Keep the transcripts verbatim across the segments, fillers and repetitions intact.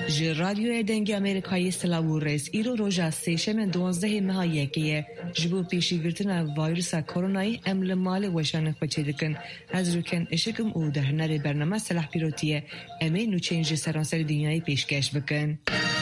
جی رادیو دنگ امریکایی سلاو رئیس ایرو روزا سیشم دوازده ماه یکیه جبو پیشی گرتن ویروس کرونایی امل مال وشان خوچه دکن از روکن اشکم او در نر برنامه سلاح پیروتیه امی نوچینج سرانسر دنیای پیشکش بکن.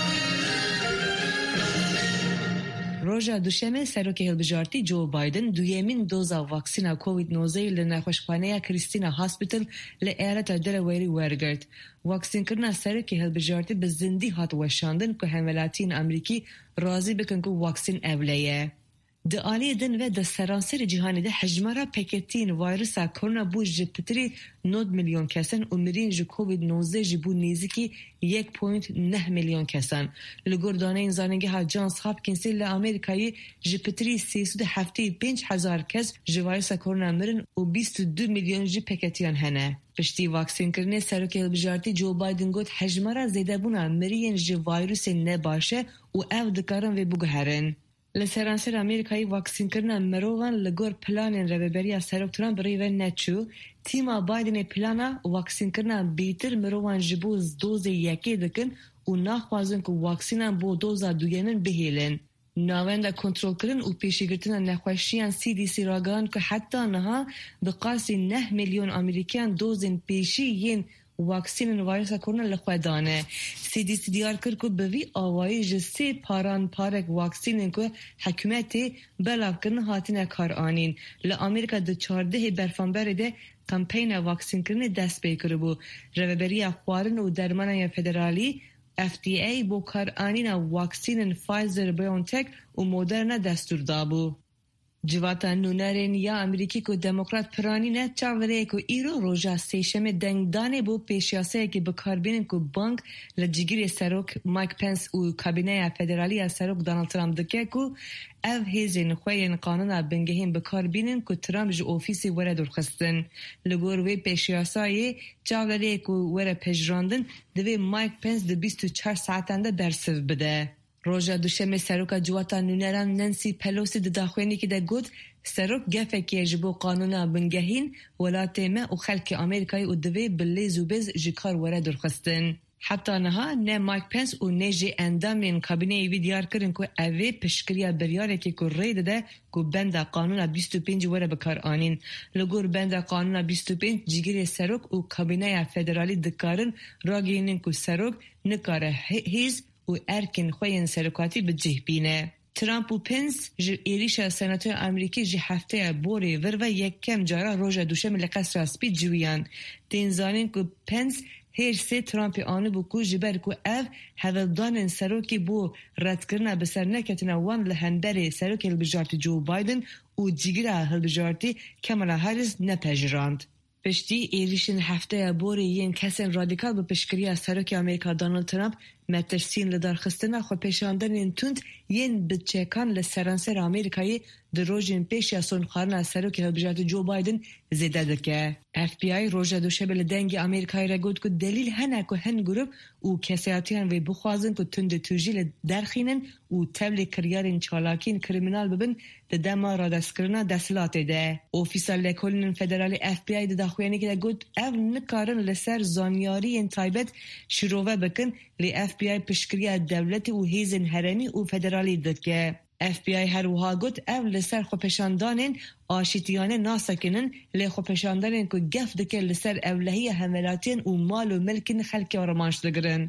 روزا دوشنبه سروک هلبجارتی جو بایدن دویمین دوزا واکسینا کووید نوزده لنخوشخانه کریستینا هاسپیتال لایالت دلویری ورگرد. واکسین کردن سروک هلبجارتی به زندی هات وشاندن که همولاتین امریکی راضی بکن که واکسین اولیه. د آلی دن و د سرانسر جهانی ده حجمارا پکتین ویروس کرونا بوج پتری نود میلیون کسان و مرین جو کووید نوزده جبو نیزی یک پوینت نه میلیون کسان. لگردانه این زانگه ها جانس هاپکینسی لامریکایی جپتری سیصد و هفتاد و پنج هزار کس جو ویروس کرونا مرن و بیست و دو میلیون جو پکتیان هنه. پشتی واکسین کرنه سروک هلبجارتی جو بایدن گفت حجمارا زیده بونا مرین جو ویروس نباشه و او دکارن و بگهرن. لسرانسر امریکایی واکسین کردن مروان لگور پلان رهبری سروک ترامپ برای نچو تیما بایدن پلانا واکسین کردن بیتر مروان جبوز دوز یکی دکن و نخوازن که واکسینان بو دوزا دویمن بهیلن. ناوند کنترل کردن و پیشی گرتن نخوشیان سی دی سی راگان که حتی نها بقاسی نه میلیون امریکان دوزن پیشی ین واکسین ویروس کرونا لخوادانه. سی دی سی دیار کرد که به وی آوایی جسی پاران پارک واکسین که حکومتی بلاف کردن هاتین کار آنین. لامریکا دو چارده برفانبر ده کمپین واکسین کردن دست بیکر بو. روبری خوارن و درمان فدرالی اف دی ای بو کار آنین واکسین فایزر بیونتک و مودرنا دستور دابو. جواتا نونرین یا امریکی کو دموکرات پرانی نه چاوره کو ایرو روزا سیشم دنگدانه بو پیشیاسه که بکاربینن کو بانک لجگیری سروک مایک پنس و کابینه فدرالی سروک دونالد ترامپ دکه کو او هیزین خوین قانونا بنگهین بکاربینن کو ترامپ جو اوفیسی وره درخستن. لگور وی پیشیاسه چاوره کو وره پجراندن دوی مایک پنس ده بیست و چهار ساعتنده درسف بده. روزا دوشنبه سروک جواتا نونران نانسی پلوسی د داخوینی که ده گود سروک گفه که جبو قانونا بنگهین ولاته ما و خلک امریکایی و دوی بلی زوبز جکار وره درخستن. حتی نها نه مایک پنس و نه جی اندامین کابینه ایوی دیار کرن که اوی پشکریا بریاره که که رید ده که بند قانون بیست و پنج وره بکار آنین. لگور بند قانون بیست و پنج جگیر سروک و کابینه فدرالی دکارن را گینن که سروک نکاره هیز و ارکن خوین سرکاتی به جه بینه. ترامپ و پنس جه ایریش سناتور امریکی جه هفته بوری ور و یک کم جارا روژا دوشم لقصر اسپید جویان. دین زانین که پنس هر سه ترامپ آنه بو که جبر که او هولدان سروکی بو رد کرنه بسر نکتنه وان لهنبری سروک هلبجارتی جو بایدن و جیگر هلبجارتی کامالا هریس نپجراند. پشتی ایریشن هفته بوری ین کسین رادیکال به پشکری سروک امریکا دونالد ترامپ مترسین لدار خستن خو پیشاندن این توند ین بچکان لسرانسر امریکایی در روزین پیش یاسون خارن سروک هلبجارتی جو بایدن زیده دکه. اف بی آی روزا دوشنبه لدنگ امریکایی را گفت که دلیل هنه که هن گروپ و کسیاتیان وی بخوازن که تند توجیل درخینن و تبلی کریارین چالاکین کریمینال ببن ده دما را دست کرنا دستلات ده. اوفیسال لکولین فدرالی اف بی آی ده داخویانی که ده گفت او نکارن لسر زانیاری این تایبت شروع بکن لی اف بی آی پشکری دولتی و هیزن هرمی و فدرالی دکه. اف بی آی هر وها گفت او لسر خوپشاندانین آشتیانه ناسکنن لی خوپشاندانین که گفت دکه لسر اولهی حملاتین و مال و ملکین خلک و رمانش دگرن.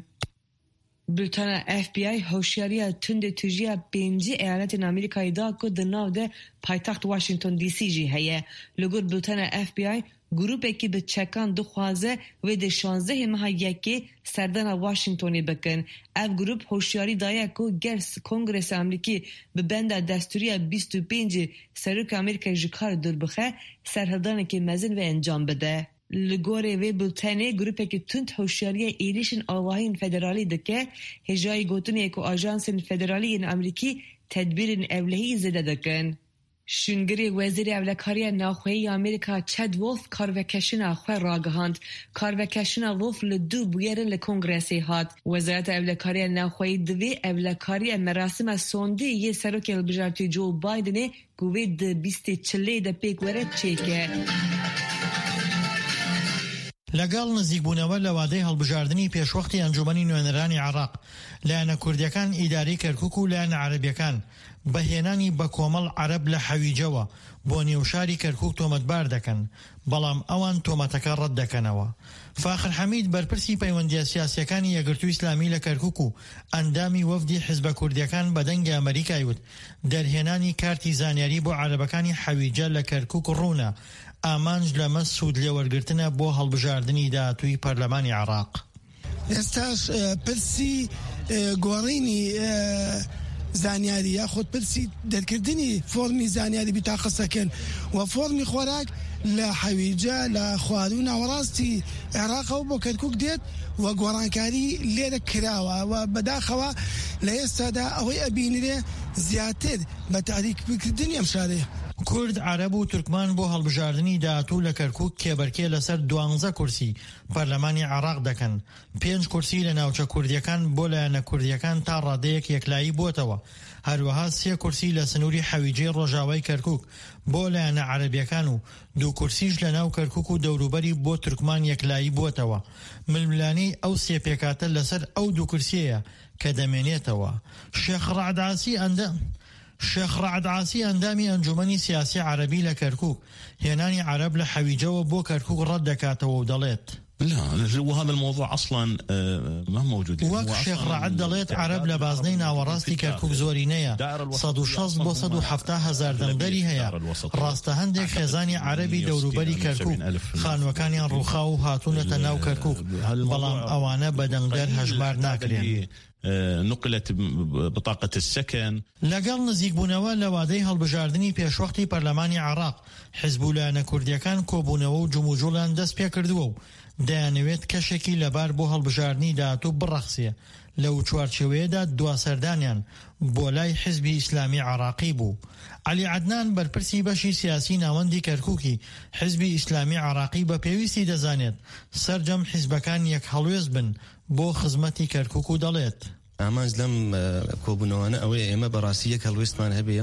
بلتان اف بی آی هوشیاری تند توجیه پنجی ایالت امریکایی دا که دناو ده پایتخت واشنطن دی سی جی هیه. لگور بلتان اف بی آی گروپی که به چکان دو خوازه و ده شانزده ماه یکی سردان واشنطنی بکن. او گروپ هوشیاری دایه که گرس کنگرس امریکی به بند دستوری بیست و پنج سروک امریکای جکار دور بخه سرهدانه که مزن و انجام بده. لگوره و بلتانه گروپی که تند هوشیاری ایریشن آواهین فدرالی دکه هجای گوتونی که آژانس فدرالی این امریکی تدبیر اولهی زده دکن. شنگری وزیر اولکاری ناخوی امریکا چد وولف کاروکشن آخوی راگهاند. کاروکشن وولف لدو بویرن لکنگرسی هات. وزارت اولکاری ناخوی دوی اولکاری مراسم سونده یه سروک البجارتی جو بایدنه گوی ده بیست چله ده پیک ورد چیکه. لەگەڵ نزیکبوونەوە لە وادەی هەڵبژاردننی پێشوەختی ئەنجومەنی نوێنەرانی عێراق لایەنە کوردیەکان ئیداری کەرکووک و لایەنە عەرەبیەکان بەهێنانی بە کۆمەڵ عەرەب لە حەویجەوە بۆ نێوشاری کەرکووک تۆمەتبار دەکەن، بەڵام ئەوان تۆمەتەکە ڕەت دەکەنەوە. فاخر حەمید بەرپرسی پەیوەندیە سیاسیەکانی یەکگرتووی ئیسلامی لە کەرکووک و ئەندامی وەفدی حیزبە کوردیەکان بە دەنگی ئەمریکای وت دەرهێنانی کارتی زانیاری بۆ عەرەبەکانی حەویجە لە کەرکووک ڕوونە، ئامانج لەمە سوود لێوەرگرتنە بۆ هەڵبژاردننی داهاتووی پەرلەمانی عێراق. ئێستاش پرسی گۆڕینی زانیاری یاخود پرسی دەرکردنی فۆرمی زانیاری بیتاقەسەکەن و فۆرمی خۆراک لە حەویجە لە خوارد و ناوەڕاستی عێراقەوە بۆ کەرکووک دێت و گۆڕانکاری لێرە کراوە و بەداخەوە لە ئێستادا ئەوەی ئەبینرێ زیاتر بە تاریککردنی ئەم شارەیە. کورد، عەرەب و تورکمان بۆ هەڵبژاردننی داهاتوو لە کەرکووک کێبەرکێ لەسەر دوانزە کورسی پەرلەمانی عێراق دەکەن. پێنج کورسی لە ناوچە کوردیەکان بۆ لایەنە کوردیەکان تا ڕادەیەک یەکلایی بۆتەوە. هەروەها سێ کورسی لە سنووری حەویجەی ڕۆژاوای کەرکووک بۆ لایەنە عەرەبیەکان و دوو کورسیش لە ناو کەرکووک و دەوروبەری بۆ تورکمان یەکلایی بۆتەوە. ململانەی ئەو سێ پێکاتە لەسەر ئەو دوو کورسیەیە کە دەمێنێتەوە. شێخ ڕەعدعاسی ئەندە شێخ ڕەعدعاسی ئەندامی ئەنجومەنی سیاسی عەرەبی لە کەرکووک هێنانی عەرەب لە حەویجەوە بۆ کەرکووک ڕەت دەکاتەوە و دەڵێت لا وهذا الموضوع اصلا ما موجود. وەک شێخ ڕەعد دەڵێت عەرەب لە بازنەی ناوەڕاستی کەرکووک زۆرینەیە، سەد و شەست بۆ سەد و حەڤتا هەزار دەنگدەری هەیە. ڕاستە هەندێک خێزانی عەرەبی دەوروبەری کەرکووک خانوەکانیان ڕووخا و هاتوونەتە ناو کەرکووک، بەڵام ئەوانە بە دەنگدەر هەژمار ناکرێن. نقلت بطاقة السكن. لەگەڵ نزیکبوونەوە لە وادەی هەڵبژاردننی پێشوەختی پەرلەمانی عێراق حیزب و لایەنە کوردیەکان کۆبوونەوە و جموجوڵیان دەست پێ کردووە و دەیانەوێت کەشێکی لەبار بۆ هەڵبژاردننی داهاتوو بڕەخسێ. لەو چوارچێوەیەدا دواسەردانیان بۆ لای حیزبی ئیسلامی عێراقی بوو. علی عەدنان بەرپرسی بەشی سیاسی ناوەندی کەرکووکی حیزبی ئیسلامی عێراقی بە پێویستی دەزانێت سەرجەم حیزبەکان یەک هەڵوێز بن بۆ خزمەتی کەرکووک و دەڵێت ئامانج لەم کۆبوونەوەانە ئەوەیە ئێمە بەڕاستی یەک هەڵوێستمان هەبێ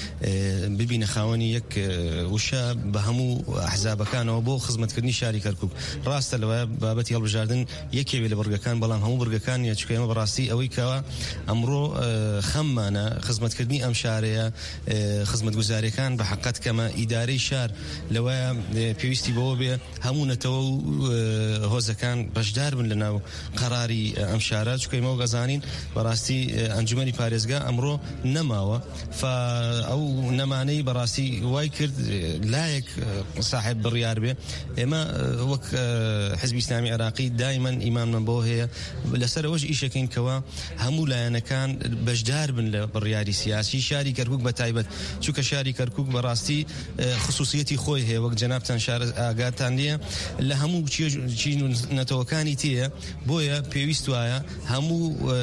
ببینە خاوەنی یەک وشە بە هەموو ئەحزابەکانەوە بۆ خزمەتکردنی شاری کەرکووک. ڕاستە لەوە بابەتی هەڵبژاردن یەکێوێ لە بڕگەکان، بەڵام هەموو بڕگەکان یەچکە ئێمە بەڕاستی ئەوەی کەوە ئەمڕۆ خەممانە خزمەتکردنی ئەم شارەیە، خزمەتگوزاریەکان بە حەقەت کەمە ئیدارەی شار لەوەیە پێویستی بەوە بێ هەموو نەتەوە و هۆزەکان بەشدار بن لە ناو قەراری ئەم شارە، چکە ئێمە گەزانین بەڕاستی ئەنجومەنی پارێزگا ئەمڕۆ نەماوە. ئەو نەمانەی بەڕاستی وای کرد لایەک صاحب بڕیار بێ. ئێمە وەک حیزبی ئیسلامی عێراقی دایمەن ئیمانمان بۆ هەیە لەسەر ئەوەش ئیشەکەین کەوە هەموو لایەنەکان بەشدار بن لە بڕیاری سیاسی شاری کەرکووک بە تایبەت، چونکە شاری کەرکووک بەڕاستی خصوصیەتی خۆی هەیە، وەک جەنابتان شار ئاگاتان لێە لە هەموو چین و نەتەوەکانی تێیە. بۆیە پێویست وایە هەموو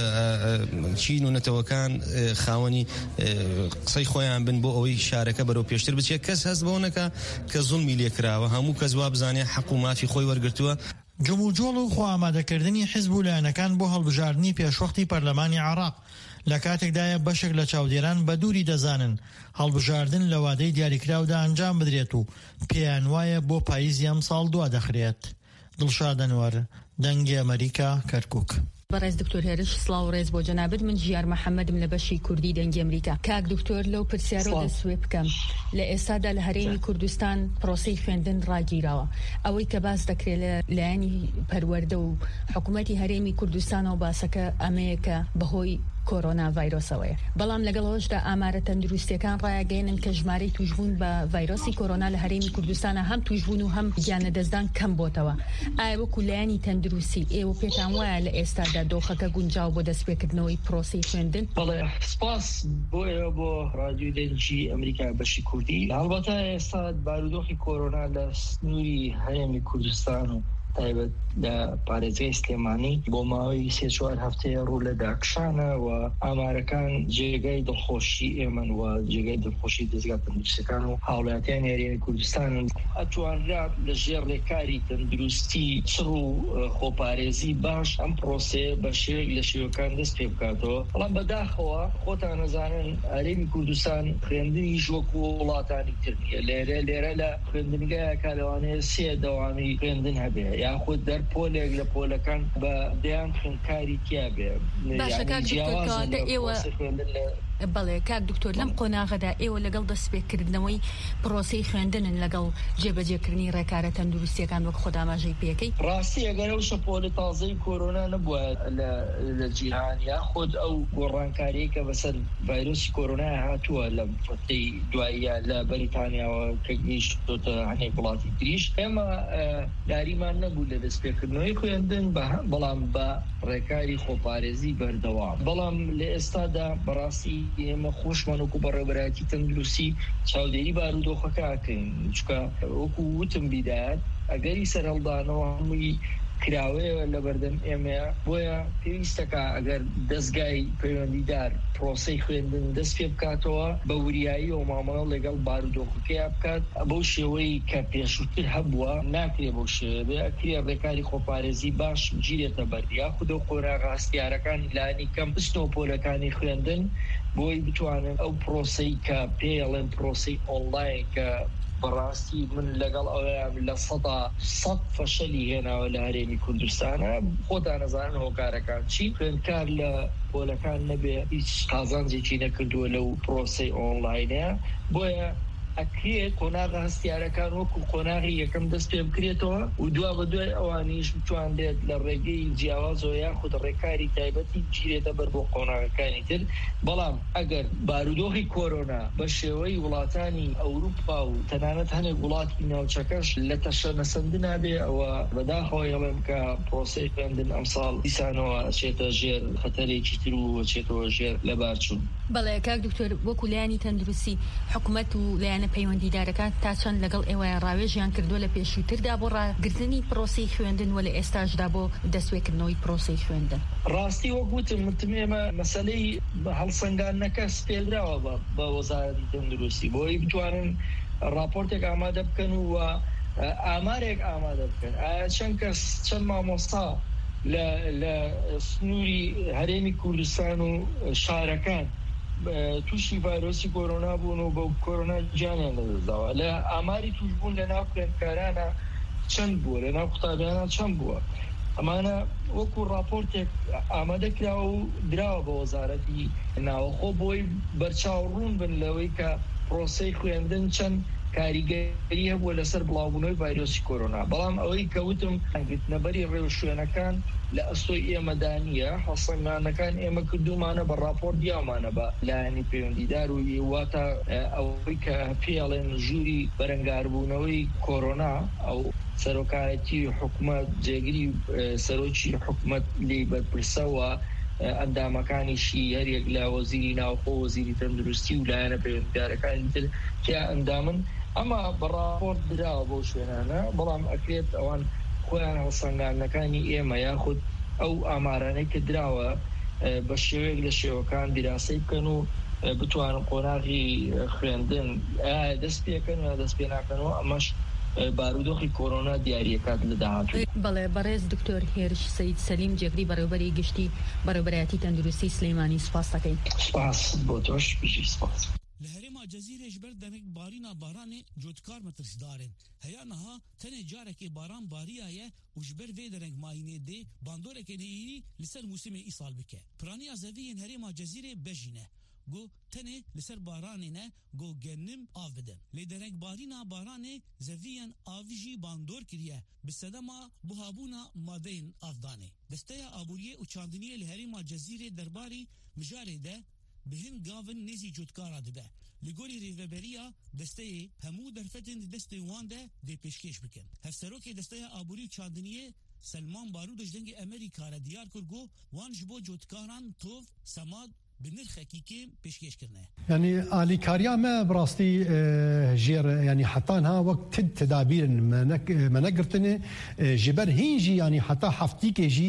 چین و نەتەوەکان خاوەنی قسەی خۆیان بن بۆ ئەوەی شارەکە بەرەو پێشتر بچێت. کەس هەست بەوە نەکا کە زوڵمی لێکراوە، هەموو کەس وا بزانێ حەق و مافی خۆی وەرگرتووە. جموجۆڵ و خۆئامادەکردنی حیزب و لایەنەکان بۆ هەڵبژاردننی پێشوەختی پەرلەمانی عێراق لە کاتێکدایە بەشێک لە چاودێران بە دووری دەزانن هەڵبژاردن لە وادەی دیاریکراودا ئەنجام بدرێت و پێیان وایە بۆ پاییزی ئەم ساڵ دوا دەخرێت. دڵشاد ئەنوەر، دەنگی ئەمریکا، کەرکووک. بەڕێز دکتۆر هێرش سڵاو ڕێز بۆ جەنابەت. من ژیار محەممەدم لە بەشی کوردی دەنگی ئەمریکا. کاک دکتۆر لەو پرسیارۆ دەسوێ بکەم لە ئێستادا لە هەرێمی کوردستان پرۆسەی خوێندن ڕاگیراوە، ئەوەی کە باس دەکرێت لە لایەنی پەروەردە و حکوومەتی هەرێمی کوردستانەوە باسەکە ئەمەیە کە بەهۆی کۆرۆنا ڤایرۆسەوەیە. بەڵام لەگەڵەوەشدا ئامارە تەندروستیەکان ڕایگەێنن کە ژمارەی توشبوون بە ڤایرۆسی کۆرۆنا لە هەرێمی کوردستانە هەم توشبوون و هەم گیانە دەستدان کەم بۆتەوە. ئایا وەکو لایەنی تەندروستی ئێوە پێتان وایە لە ئێستادا دۆخەکە گونجاو بۆ دەستپێکردنەوەی پرۆسی خوێندن؟ بەڵێ سپاس بۆ ئێوە بۆ رادیۆ دەنگی ئەمریکا بەشی کوردی. هەڵبەتە ئێستا بارودۆخی کۆرۆنا لە سنووری هەرێمی کوردستان و تایبەت لە پارێزگای سلێمانی بۆ ماوەی سێ چوار هەفتەیە ڕوو لە داکشانە و ئامارەکان جێگای دڵخۆشی ئێمن و جێگای دڵخۆشی دەستگا تەندروستیەکان و هاوڵاتیانی هەرێمی کوردستان ئەتوانرا لە ژێر ڕێکاری تەندروستی چڕ و خۆپارێزی باش ئەم پرۆسەیە بە شێوەیەک لە شێوەکان دەست پێ بکاتەوە. بەڵام بەداخەوە خۆتان نەزانن هەرێمی کوردستان خوێندنیش وەکو وڵاتانی تر نییە. لێرە لێرە لە خوێندنگایەکە لەوانەیە سێ دەوامی خوێندن هەبێ، یاخود دەر پۆلێک لە پۆلەکان بە دەیان خوێندکاری تیا بێ بەڵێ کاک دکتۆر لەم قۆناغەدا ئێوە لەگەڵ دەستپێکردنەوەی پرۆسەی خوێندنن لەگەڵ جێبەجێکردنی ڕێکارە تەندروستیەکان وەک خۆداماژەی پێکەی ڕاستی ئەگەر ئەو شەپۆلە تازەی کۆرۆنا نەبووە لە جیهان یاخود ئەو گۆڕانکاریە کە بەسەر ڤایرۆسی کۆرۆنا هاتووە لە فەتەی دواییە لە بەریتانیاوە کە گەیشتۆتە هەنێک وڵاتی تریش ئێمە داریمان نەبوو لە دەستپێکردنەوەی خوێندن بەڵام بە ڕێکاری خۆپارێزی بەردەوام بەڵام لە ئێستادا بەڕاستی ئێمە خۆشمان وەکو بەڕێوەبەرایەتی تەندروستی چاودێری بارودۆخەکەکەین چکە وەکو وتم بیدات ئەگەری سەرهەڵدانەوە هەمووی کراوەیە لە بەردەم ئێمە بۆیە پێویستەکە ئەگەر دەستگای پەیوەندیدار پرۆسەی خوێندن دەست پێ بکاتەوە بە وریایی و مامەڵە لەگەڵ بارودۆخەکەیە بکات بەو شێوەی کە پێشووتر هەبووە ناکرێ بۆ شێوێ ئەکرێ ڕێکاری خۆپارێزی باش گیرێتە بەر یاخودە خۆراغ هەستیارەکانی لانی کەم بستۆپۆلەکانی خوێندن بۆی بتوانن ئەو پرۆسەی کە پێڵێن پرۆسەی ئۆنلاین کە بەڕاستی من لەگەڵ ئەویان لە سەدا سەد فەشەلی هێناوە لە هەرێمی کوردستانە خۆتان نەزانن هۆکارەکان چی خوێندکار لە پۆلەکان نەبێ هیچ قازانجێکی نەکردووە لەو پرۆسەی ئۆنلاینە بۆیە ئەکرێت قۆناغە هەستیارەکان وەکو قۆناغی یەکەم دەست پێ بکرێتەوە و دوا بە دوای ئەوانیش بتوانێت لە ڕێگەی جیاوازەوە یاخود ڕێکاری تایبەتی گیرێتە بەر بۆ قۆناغەکانی تر بەڵام ئەگەر بارودۆخی کۆرۆنا بە شێوەی وڵاتانی ئەوروپا و تەنانەت هەنێک وڵاتی ناوچەکەش لە تەشە نەسەندنا بێ ئەوە بەداخەوە یەڵێم کە پرۆسەی خوێندن ئەمساڵ دیسانەوە ئەچێتە ژێر خەتەرێکی تر و ئەچێتەوە ژێر لەبارچوون. بەڵێ کاک دکتۆر وەکو لایانی تەندروستی حکوومەت و لایەنە پەیوەندیدارەکان تا چەند لەگەڵ ئێوەیە ڕاوێژیان کردووە لە پێشووتردا بۆ ڕاگرتنی پرۆسەی خوێندن و لە ئێستاشدا بۆ دەستپێکردنەوەی پرۆسەی خوێندن ڕاستی وەکوتم متمێمە مەسەلەی هەڵسەنگاندنەکە سپێدراوە بە وەزارەتی تەندروستی بۆی بتوانن راپۆرتێک ئامادە بکەن و ئامارێک ئامادە بکەن ئایا چەند کەس چەند مامۆستا لە سنووری هەرێمی کوردستان و شارەکان تووشی ڤایرۆسی کۆرۆنا بوون و بە کۆرۆنا گیانیان لەدەستداوە لە ئاماری توشبوون لە ناو خوێندکارانە چەند بووە لە ناو قوتابیانە چەند بووە ئەمانە وەکو راپۆرتێک ئامادە کراوە و دراوە بە وەزارەتی ناوەخۆ بۆی بەرچاوڕوون بن لەوەی کە پرۆسەی خوێندن چەند کاریگەری هەبووە لەسەر بڵاوبوونەوەی ڤایرۆسی کۆرۆنا بەڵام ئەوەی کەوتم گرتنەبەری ڕێو شوێنەکان لە ئەستۆی ئێمەدانیە هەڵسەنگاندنەکان ئێمە کردومانە بە راپۆرت دیامانە بە لایەنی پەیوەندیدار و واتە ئەوەی کە پێڵێن ژووری بەرەنگاربوونەوەی کۆرۆنا ئەو سەرۆکایەتی حکوومەت جێگیری سەرۆکی حکوومەت لێ بەرپرسەوە ئەندامەکانیشی هەرێک لە وەزیری ناوخۆ وەزیری تەندروستی و لایەنە پەیوەندیدارەکانی تر کیا ئەندامن ئەمە بە راپۆرت دراوە بۆ شوێنانە بەڵام ئەکرێت ئەوان خۆیان هەڵسەنگاندنەکانی ئێمە یاخود ئەو ئامارانەی کە دراوە بە شێوەیەک لە شێوەکان دیراسەی بکەن و بتوانن قۆناغی خوێندن دەست پێکەن و دەست پێ ناکەنەوە ئەمەش بارودۆخی کۆرۆنا دیاریەکات لە داهاتوو. بەڵێ بەڕێز دکتۆر هێرش سەید سەلیم جێگری بەڕێوەبەری گشتی بەڕێوەبەرایەتی تەندروستی سلەیمانی سوپاس دەکەین. سوپاس بۆ تۆش بژی سوپاس. لە هەرێما جەزیرەش بەر دەمێک بارینا بارانێ جۆتکار مەترسدارن هەیە نەها تەنێ جارێکێ باران باریایە و ji ber vê dereng mayînê dê bandoreke neyî li ser mûsimê îsal bike. Piraniya zeviyên herêma Cezîrê bejîne. Go tenê li ser baranê ne go gennim av bidin. Lê dereng barîna baranê zeviyên avî jî bandor kiriye bi sedema buhabûna madeyên avdanê. Desteya aboriyê û çandiniyê li herêma Cezîrê derbarî mijarê de bihin gavin nêzî cotkara dibe. Li gorî rêveberiya desteyê hemû derfetên di destê wan de dê pêşkêş bikin. Hevserokê desteya aborî û çandiniyê Selman Barûd ji dengê Amerîka re diyar kir got wan ji bo cotkaran tov semad بنرخێکی کێم پێشکەشکردنە. يعني ئالیکاریا me بڕاستی ژێر ینی حتانها وەک تد تدابیرن منەگرتنێ ji ber hîn yani heta heftîkê jî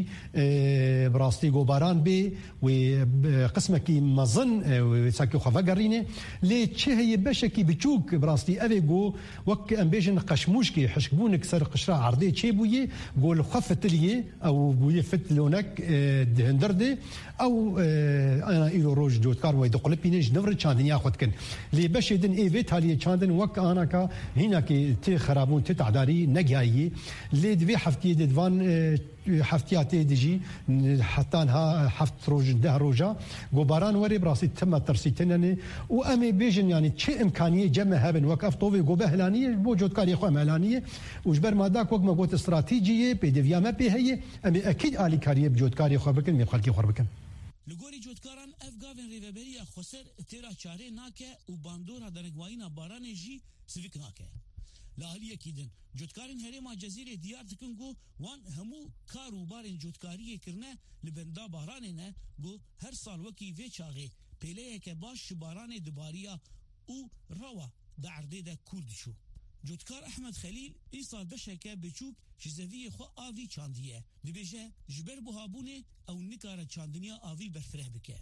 بڕاستی گۆباران bê wê qismekî mezin sakî xwe vegerîne lê çi heye beşekî biçûk birastî ev ê got wek em bêjin qeşmûşkê hişkbûnik ser qişra erdê çêbûye got li xwe fitiliye ew bûye fit lonek di hindir de ew إلو روج جوتكار ويدقل بينج نفر تشاندن ياخد كن لي باش يدن إيفيت هالي تشاندن وقت أنا كا هنا كي تي خرابون تتعداري نجايي لي دفي حفتي دفان حفتيات ديجي حتى ها حفت روج ده روجا غباران وري براسي تم ترسيتنني وامي بيجن يعني شيء امكانيه جمع هبن وقف طوفي غوبه هلانيه بوجود كاري خو ملانيه وجبر ما داك وقت ما قلت استراتيجيه بيدفيا ما بي هي امي اكيد الي كاري بوجود كاري خو بكن مي خلكي خور بكن لگوری جودکاران افغان ریوبری خسر تیرا چاره ناکه و باندورا درگواینا باران جی سویک ناکه لالیه کیدن جودکارین هرما جزیره دیار تکنگو وان همو کارو بارن جودکاریه کرنه لبندا بارانه نه گو هر سال وکی وی چاغه پیله که باش باران دباریا او روا دعرده ده کرد شو جودکار احمد خلیل ایسا بشکه بچوک جزوی خو آوی چاندیه دبیجه جبر بوهابونه او نکاره چاندنیا آوی برفره بکه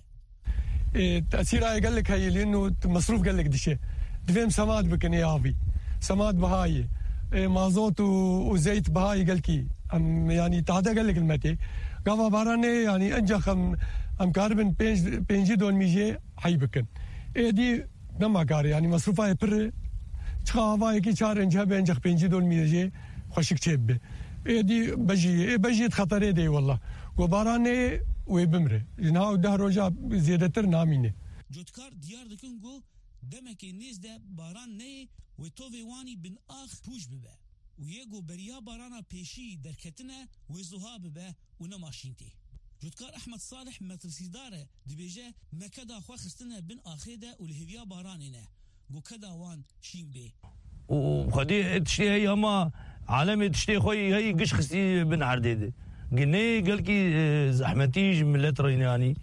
تأثير هاي قال لك هاي لأنه مصروف قال لك دشة دفهم سماد بكني آوي سماد بهاي مازوت وزيت بهاي قال كي أم يعني تعدا قال لك المتي قافا باراني يعني أنجخ أم أم كاربن بينج بينجي دون ميجي حي بكن إيه دي نما كار يعني مصروف هاي بر تخافا يكي شار إنجها بينجخ بينجي دون ميجي خشك تشبه إيه دي بجي إيه بجي خطرة دي والله وباراني ويبمره جنها ده روجا زيادتر نامينه جودکار دیار دکن گو دمکی نیز ده باران نه و توی وانی بن آخ پوش ببه و یگو بریا بارانا پیشی درکتنه و زوها ببه و نماشینتی جودکار احمد صالح مترسیداره دبیجه مکدا خوا خستنه بن آخه ده و لهویا بارانه نه گو کدا وان شین بی و خدي تشتي هي هما عالمي تشتي خوي هي قش خستي بن عرديده قلني قال كي زحمتيج ملت ريناني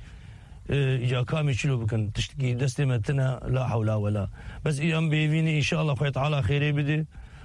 اجا كامي شلو بكن تشتكي دستمتنا لا حول ولا بس ام بيفيني ان شاء الله خويا تعالى خيري بدي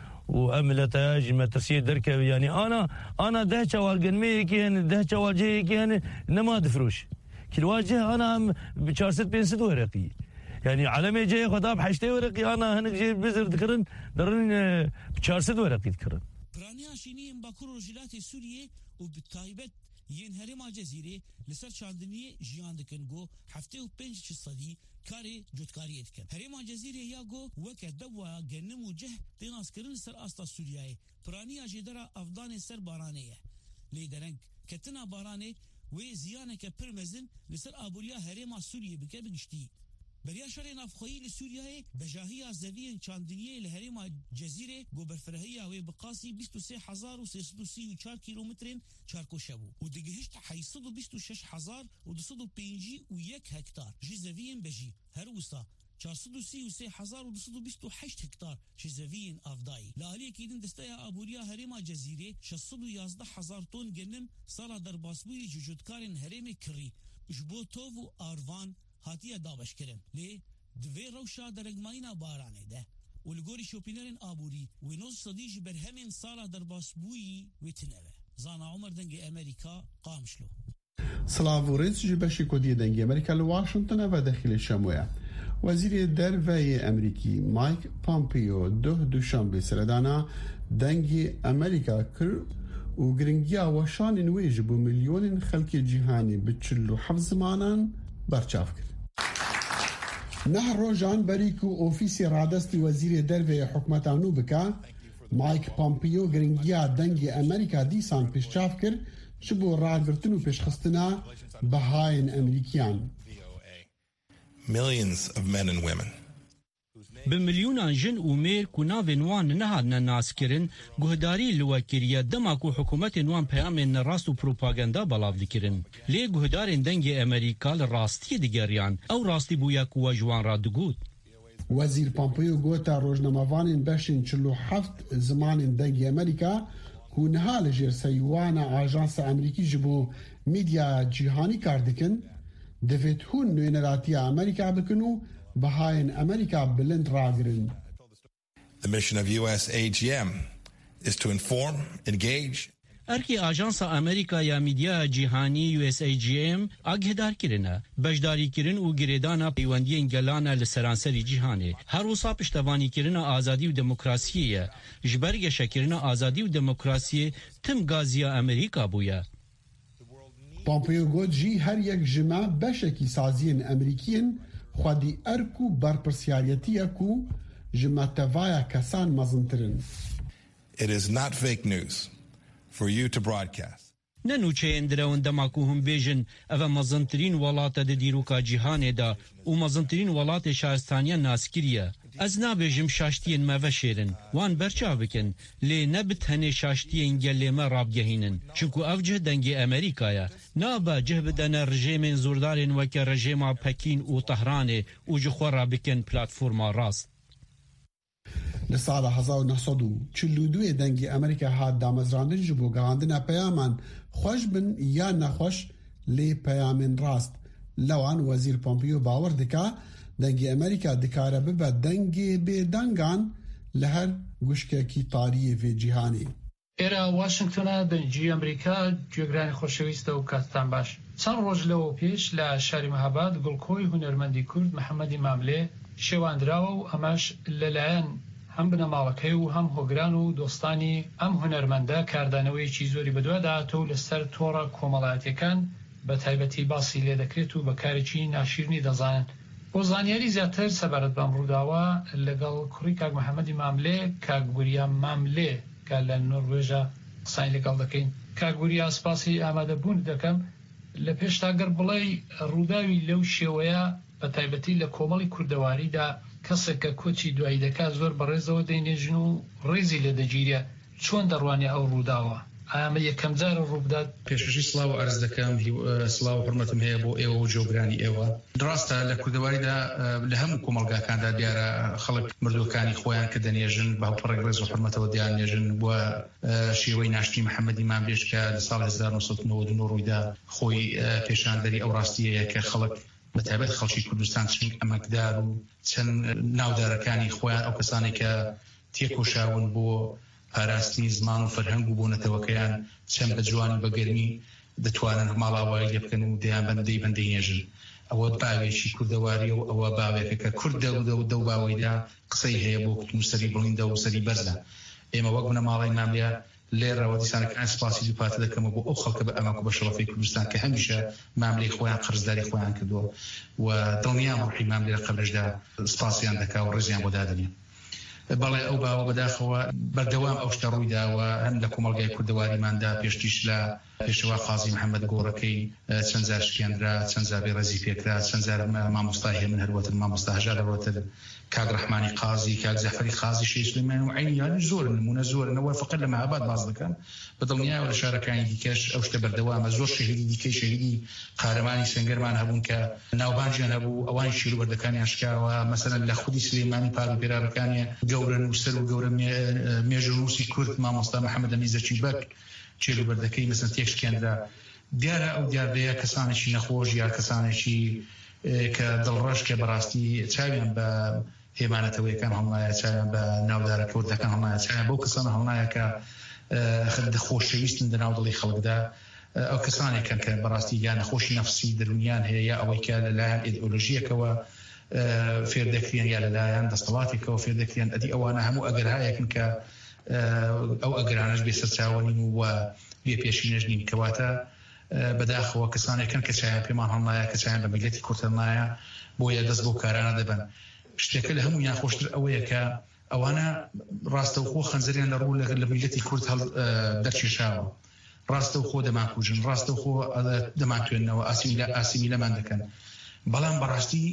واملتها جمع ترسيه دركه يعني انا انا دهشه والقنمي كي دهشه والجي كي نما دفروش كل واجه انا بشارست بين سد ورقي يعني عالمي جاي خداب حشتي ورقي انا هنك جاي بزر ذكرن درن بشارست ورقي ذكرن برانيا شيني باكور رجلات سوريا وبالتايبت ين هرما جزيره لسر شاندني جيان دكن جو هفته و پنج صدي كاري جودكاري دكن هرما جزيره يا جو وك دوا جنم وجه تناس كرن سر استا سوريا برانيا جدرا افغان سر بارانيه ليدرنك كتنا باراني و زيانك برمزن لسر ابوليا هرما سوريا بك بنشتي بريا شرين افخوي لسوريا بجاهيه زوين شاندنيه لهرما جزيره جو برفرهيه و بقاسي بيست وسه هزار وسيصد وچار كيلومترين چاركو شبو ودگهشت حيصد وبيست وشش هزار ودصد وبينجي ويك هكتار جزوين بجي هروسا چارصد وسه هزار ودصد وبيست وحشت هكتار جزوين افداي لالي كيدن دستايا ابوريا هرما جزيره شصد ويازده هزار طن جنم صار درباسبوي جوجودكارن هرمي كري جبو توفو آروان هاتیه دابش کرن لی دوی روشا درگماینا بارانه ده ولگوری شوپینرن آبوری و نوز صدیج بر همین سالا در باسبویی و تنوه زانا عمر دنگ امریکا قامشلو سلاووريتس جبشي كودي دنگ امريكا لواشنطن و داخل شموية وزير درفاي امريكي مايك بومبيو ده دوشنبه سردانا دنگ امريكا كر و گرنگيا وشان نويج بو مليون خلق جهاني بتشلو حفظ زمانان برچاف کرد. نهر روجان بریکو اوفیسی رادستی وزیر دربه حکومت آنو بکا مایک پامپیو گرنگیا دنگ امریکا دیسان پیشچاف کرد شبو رادگرتن و پیشخستنا بهاین امریکیان. Millions of men and women. بمليون جن ومير كنا فينوان نهادنا ناس كرن جهداري لوكيريا دماكو حكومة نوان بيامن راستو بروباغندا بلاف ذكرن ليه جهدارين دنجي امريكا لراستي ديگريان او راستي بويا كوا جوان را دگوت وزير بومبيو گوتا روجناموانين بشين چلو حفت زمان دنجي امريكا كونها لجير سيوانا آجانس امريكي جبو ميديا جهاني كاردكن دفت هون نوينراتيا امريكا بكنو بهاين امريكا بلند راغرن. The mission of U S A G M is to inform, engage. ارکی آژانس امریکا یا میدیا جهانی یو اس ای جی ام آگهدار کرنه بجداری کرن و گریدانا پیوندی انگلانا لسرانسری جهانی هر وصا پشتوانی کرن آزادی و دموکراسیه جبرگ شکرن آزادی و دموکراسی تم گازیا امریکا بویا پۆمپیۆ گوتجی هەر یەک ژمە بەشێکی سازیên ئەمریکیên خودی ئەرک و بەرپرسیارەتیەک و ژمە تەڤایە کەسان مەزنترن. It is not fake news for you to broadcast. نەنوچەیەن درەون دەماکو هەم بێژن ئەvە مەزنترین وڵاتە دە دیروکا جیهانێدا و مەزنترین وڵاتێ شارستانیە ناسکریە. ئەز نابێژم شاشتیên me veşêrin wan berçav bikin lê nebit henê şaştiyên gelê me rabgehînin çunku ev cih dengê Amerîkaya nabe cih bidene rejêmên zordarên weke rejêma Pekîn û Tehranê û ji xwe rabikin platforma rast. Li sala hezar û neh sed û çil û duê dengê Amerîka hat damezrandin ji bo gihandina peyaman xweş bin ya nexweş lê peyamên rast. Lewan Wezîr Pompeo bawer dike dengê Amerîka dikare bibe dengê bêdengan li her guşkekî tariyê vê cîhanê. ئێرە واشنگتۆنە دەنگی ئەمریکا گوێگرانی خۆشەویستە و کاتتان باش. چەند ڕۆژ لەوە پێش لە شاری مەهاباد گوڵکۆی هونەرمەندی کورد محەممەدی ماملێ شێواندراوە و ئەمەش لەلایەن هەم بنەماڵەکەی و هەم هۆگران و دۆستانی ئەم هونەرمەندە کاردانەوەیکی زۆری بەدواداهاتەوە و لەسەر تۆڕە کۆمەڵایەتیەکان بە تایبەتی باسی لێ دەکرێت و بەکارێکی ناشیرنی دەزانن. بۆ زانیاری زیاتر سەبارەت بەم ڕووداوە لەگەڵ کوڕی کاک محەممەدی ماملێ کاک گوریا ماملێ کە لە نۆروێژە قسانی لەگەڵ دەکەین. کاک گوریا سپاسی ئامادەبوون دەکەم لە پێشتاگەر بڵێ ڕووداوی لەو شێوەیە بە تایبەتی لە کۆمەڵی کوردەواریدا کەسێک کە کۆچی دوایی دەکات زۆر بەڕێزەوە دەینێژن و ڕێزی لە دەگیرە. چۆن دەڕوانێ ئەو ڕووداوە؟ ئامە یەکەم جارە ڕووبدات؟ پێشوشی سڵاو و عەرز دەکەم سڵاو و حورمەتم هەیە بۆ ئێوە و جۆگرانی ئێوە. ڕاستە لە کوردەواریدا لە هەموو کۆمەڵگاکاندا دیارە خەڵک مردوەکانی خۆیان کە دەنێژن بە هەڵپەڕێک ڕێز و حورمەتەوە دیانێژن بووە شێوەی ناشتی محەممەدی ماملێش کە لە ساڵی هەزار و نۆ سەد و نۆڤە و نۆ ڕوویدا خۆی پێشاندەری ئەو ڕاستیەیە کە خەڵک بەتایبەت خەڵکی کوردستان چەند ئەمەکدار و چەند ناودارەکانی خۆیان ئەو کەسانی کە تێکۆشاون بۆ پاراستنی زمان و فەرهەنگ و بۆنەتەوەکەیان چەند بە جوانی بە گەرمی دەتوانن ماڵاوایی لێ بکەن و دەیان بەندەی بەندەینێژن. ئەوە باوێکی کوردەواری و ئەوە باوێکە کە کورد دە و دە و باوەیدا قسەی هەیە بۆ کوتن و سەری بڵیندە و سەری بەرزە. ئێمە وەک بنەماڵی ماملێ لێرەوە دیسانەکان سپاسی دووپاتە دەکەمە بۆ ئەو خەڵکە بە ئەماکو بە شەڕەفەی کوردستان کە هەمیشە ماملەی خۆیان قرزداری خۆیان کردووە و دڵنیام ڕوحی ماملێ لە قەبرەشدا سپاسیان دەکا و ڕێزیان بۆ دادنێ. بەڵێ ئەو باوە بەداخەوە بەردەوام ئەو شتە ڕوویداوە هەم لە کۆمەڵگای کوردەواریماندا پێشتیش لە پێشەوا قازی محەممەد گۆڕەکەی چەند جار شکێنرا چەند جار بێڕەزی پێکرا چەند جار مامۆستای هێ من هەروەتر مامۆستا هەژار هەروەتر کاک ڕەحمانی قازی کاک زەفەری قازی شێخ سلێمانی و عەینیان زۆر نمونە زۆرنەوە فقط لە مەهاباد باز دەکەن بە دڵنیایەوە لە شارەکانی دیکەش ئەو شتە بەردەوامە. زۆر شەهیدی دیکەی شەهیدی قارەمانی سەنگەرمان هەبوون کە ناوبانجیان هەبوو ئەوانی شیر و بەردەکانیان شکاوە مەسەلەن لە خودی سلێمانی پار و پێرارەکانی گەورە نووسەر و گەورە مێژە ڕووسی کورد مامۆستا محەممەد ئەمیزەچی بەک چێل و بەردەکەی مەسەن تێک شکێنرا. دیارە ئەو دیاردەیە کەسانێکی نەخۆش یا کەسانێکی کە دڵڕەش کە بەڕاستی چاویان بە هێمانەتەوەیەکان هەڵنایە چاویان بە ناودارە کەوتەکان هەڵنایە چاویان بەو کەسانە هەڵنایە کە خۆشەویستن لە ناو دڵی خەڵکدا. ئەو کەسانێکن کە بەڕاستی یا نەخۆشی نەفسی دەرونیان هەیە یا ئەوەی کە لەلایەن ئیدئۆلۆژیەکەوە فێر دەکرێن یا لەلایەن دەسەڵاتێکەوە فێر دەکرێن. ئەدی ئەوانە هەموو ئەگەرهایەکن کە ئەو ئەگەرانش بێ سەرچاوەنین و بێ پێشینەش نین کەواتە بەداخەوە کەسانێکن کە چایان پێمان هەڵنایە کە چایان بە میلەتی کورد هەڵنایە بۆیە دەست بۆ کارانە دەبن. شتێکە لە هەموو یان خۆشتر ئەوەیە کە ئەوانە ڕاستەوخۆ خەنجەریان لە ڕوو لە میلەتی کورد هەڵ دەرکێشاوە. ڕاستەوخۆ دەماکوژن ڕاستەوخۆ دەماتوێنەوە ئاسیمیلەمان دەکەن. بەڵام بەڕاستی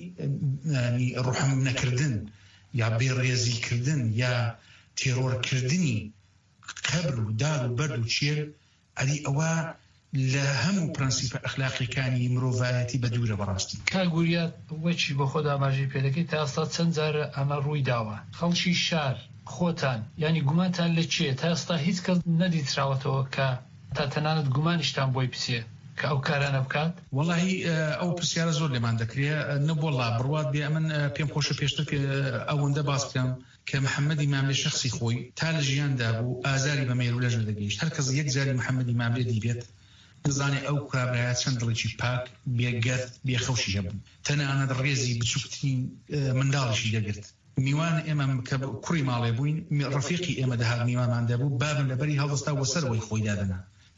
ڕوحەم نەکردن یا بێڕێزیکردن یا تێرۆرکردنی قەبر و دار و بەرد و چێر ئەدی ئەوە لە هەموو پرەنسیپە ئەخلاقیەکانی مرۆڤایەتی بە دوورە بەڕاستی. کاگوریات وەچی بە خۆدا ئاماژەی پێدەکەی تا ئێستا چەند جارە ئەمە ڕووی داوە؟ خەڵکی شار خۆتان ینی گومانتان لە چێ تا ئێستا هیچ کەس نەدیتراوەتەوە کە تا تەنانەت گومانیشتان بۆی پسێ کە ئەو کارانە بکات؟ وەڵاهی ئەو پرسیارە زۆر لێمان دەکرێت نەبووڵا بڕوات بێ من پێم خۆشە پێشتر ئەوەندە باس بکەم کە محەممەدی ماملێ شخصی خۆی تا لە ژیاندا بوو ئازاری بە مێرولەژ نەدەگەیشت. هەر کەس یەک جاری محەممەدی ماملێ دیبێت دەزانێ ئەو کابرایە چەند دڵێکی پاک بێگەرت بێخەوشی هەبوو تەنانەت ڕێزی بچووکترین منداڵیشی دەگرت. میوان ئێمە کە کوڕی ماڵێ بووین ڕەفیقی ئێمە دەهات میوانمان دەبوو بابن لەبەری هەڵدەستا وە سەرەوەی خۆی دادەنا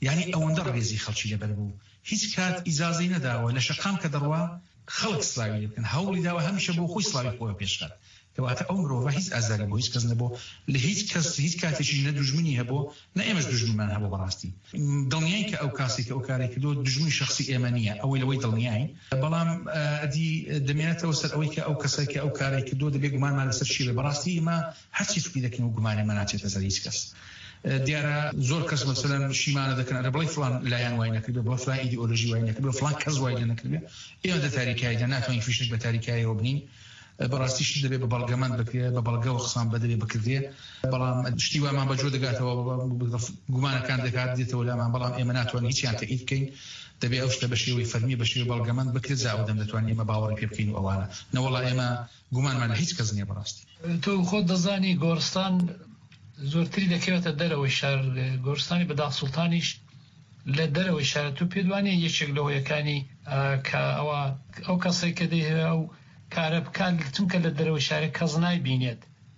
یعنی ئەوەندە ڕێزی خەڵکی لەبەر بوو هیچ کات ئیجازەی نەداوە لە شەقام کە دەڕوا خەڵک سلاوی بکەن هەوڵی داوە هەمیشە بۆ خۆی سلاوی خۆی پێشکات کەواتە ئەو مرۆڤ هیچ ئازاری بۆ هیچ کەس نەبوو لە هیچ کەس هیچ کاتێکی نە دوژمنی هەبوو نە ئێمەش دوژمنمان هەبوو بەڕاستی دڵنیای کە ئەو کاسی کە ئەو کارێک کردو دوژمنی شخصی ئێمە نییە ئەوەی لەوەی دڵنیای بەڵام ئەدی دەمێنێتەوە سەر ئەوەی کە ئەو کەسێک کە ئەو کارێک کردو دەبێ گومانمان لەسەر شی بێ بەڕاستی ئێمە هەرچی توی دەکەین و گومانێمان ناچێتە سەر هیچ کەس دیارە زۆر کەس مەسەلەن شیمانە دەکەن ئەرە بڵێ فڵان لایەن وای نەکردو بۆ فڵان ئیدئۆلۆژی وای نەکردو فڵان کەس وای لێ نەکردو ئێمە دە تاریکاییدا ناتوانین فیشێک بە تاریکاییەوە بنین بەڕاستیش دەبێت بە بەڵگەمەند بکرێت بە بەڵگە و قسان بەدەبێ بکردێ بەڵام شتی وامان بەجۆ دەگاتەوە گومانەکان دەکات دێتەوە لامان بەڵام ئێمە ناتوانین هیچیان تەئید بکەین دەبێت ئەو شتە بە شێوەی فەرمی بە شێوەی بەڵگەمەند بکرێت زاوە دەم دەتوانین ئێمە باوەڕی پێ بکەین و ئەوانە نەوەڵا ئێمە گومانمان لە هیچ کەس نییە بەڕاستی تۆ خۆت دەزانی گۆڕستان زۆرتری دەکەوێتە دەرەوەی شار گۆڕستانی بەداخسوڵتانیش لە دەرەوەی شارە تو پێدوانێ یەکێک لە هۆیەکانی کە ئەوە ئەو کەسێک کە دەیهێ ئەو کارە بکات چونکە لە دەرەوەی شارە کەس نایبینێت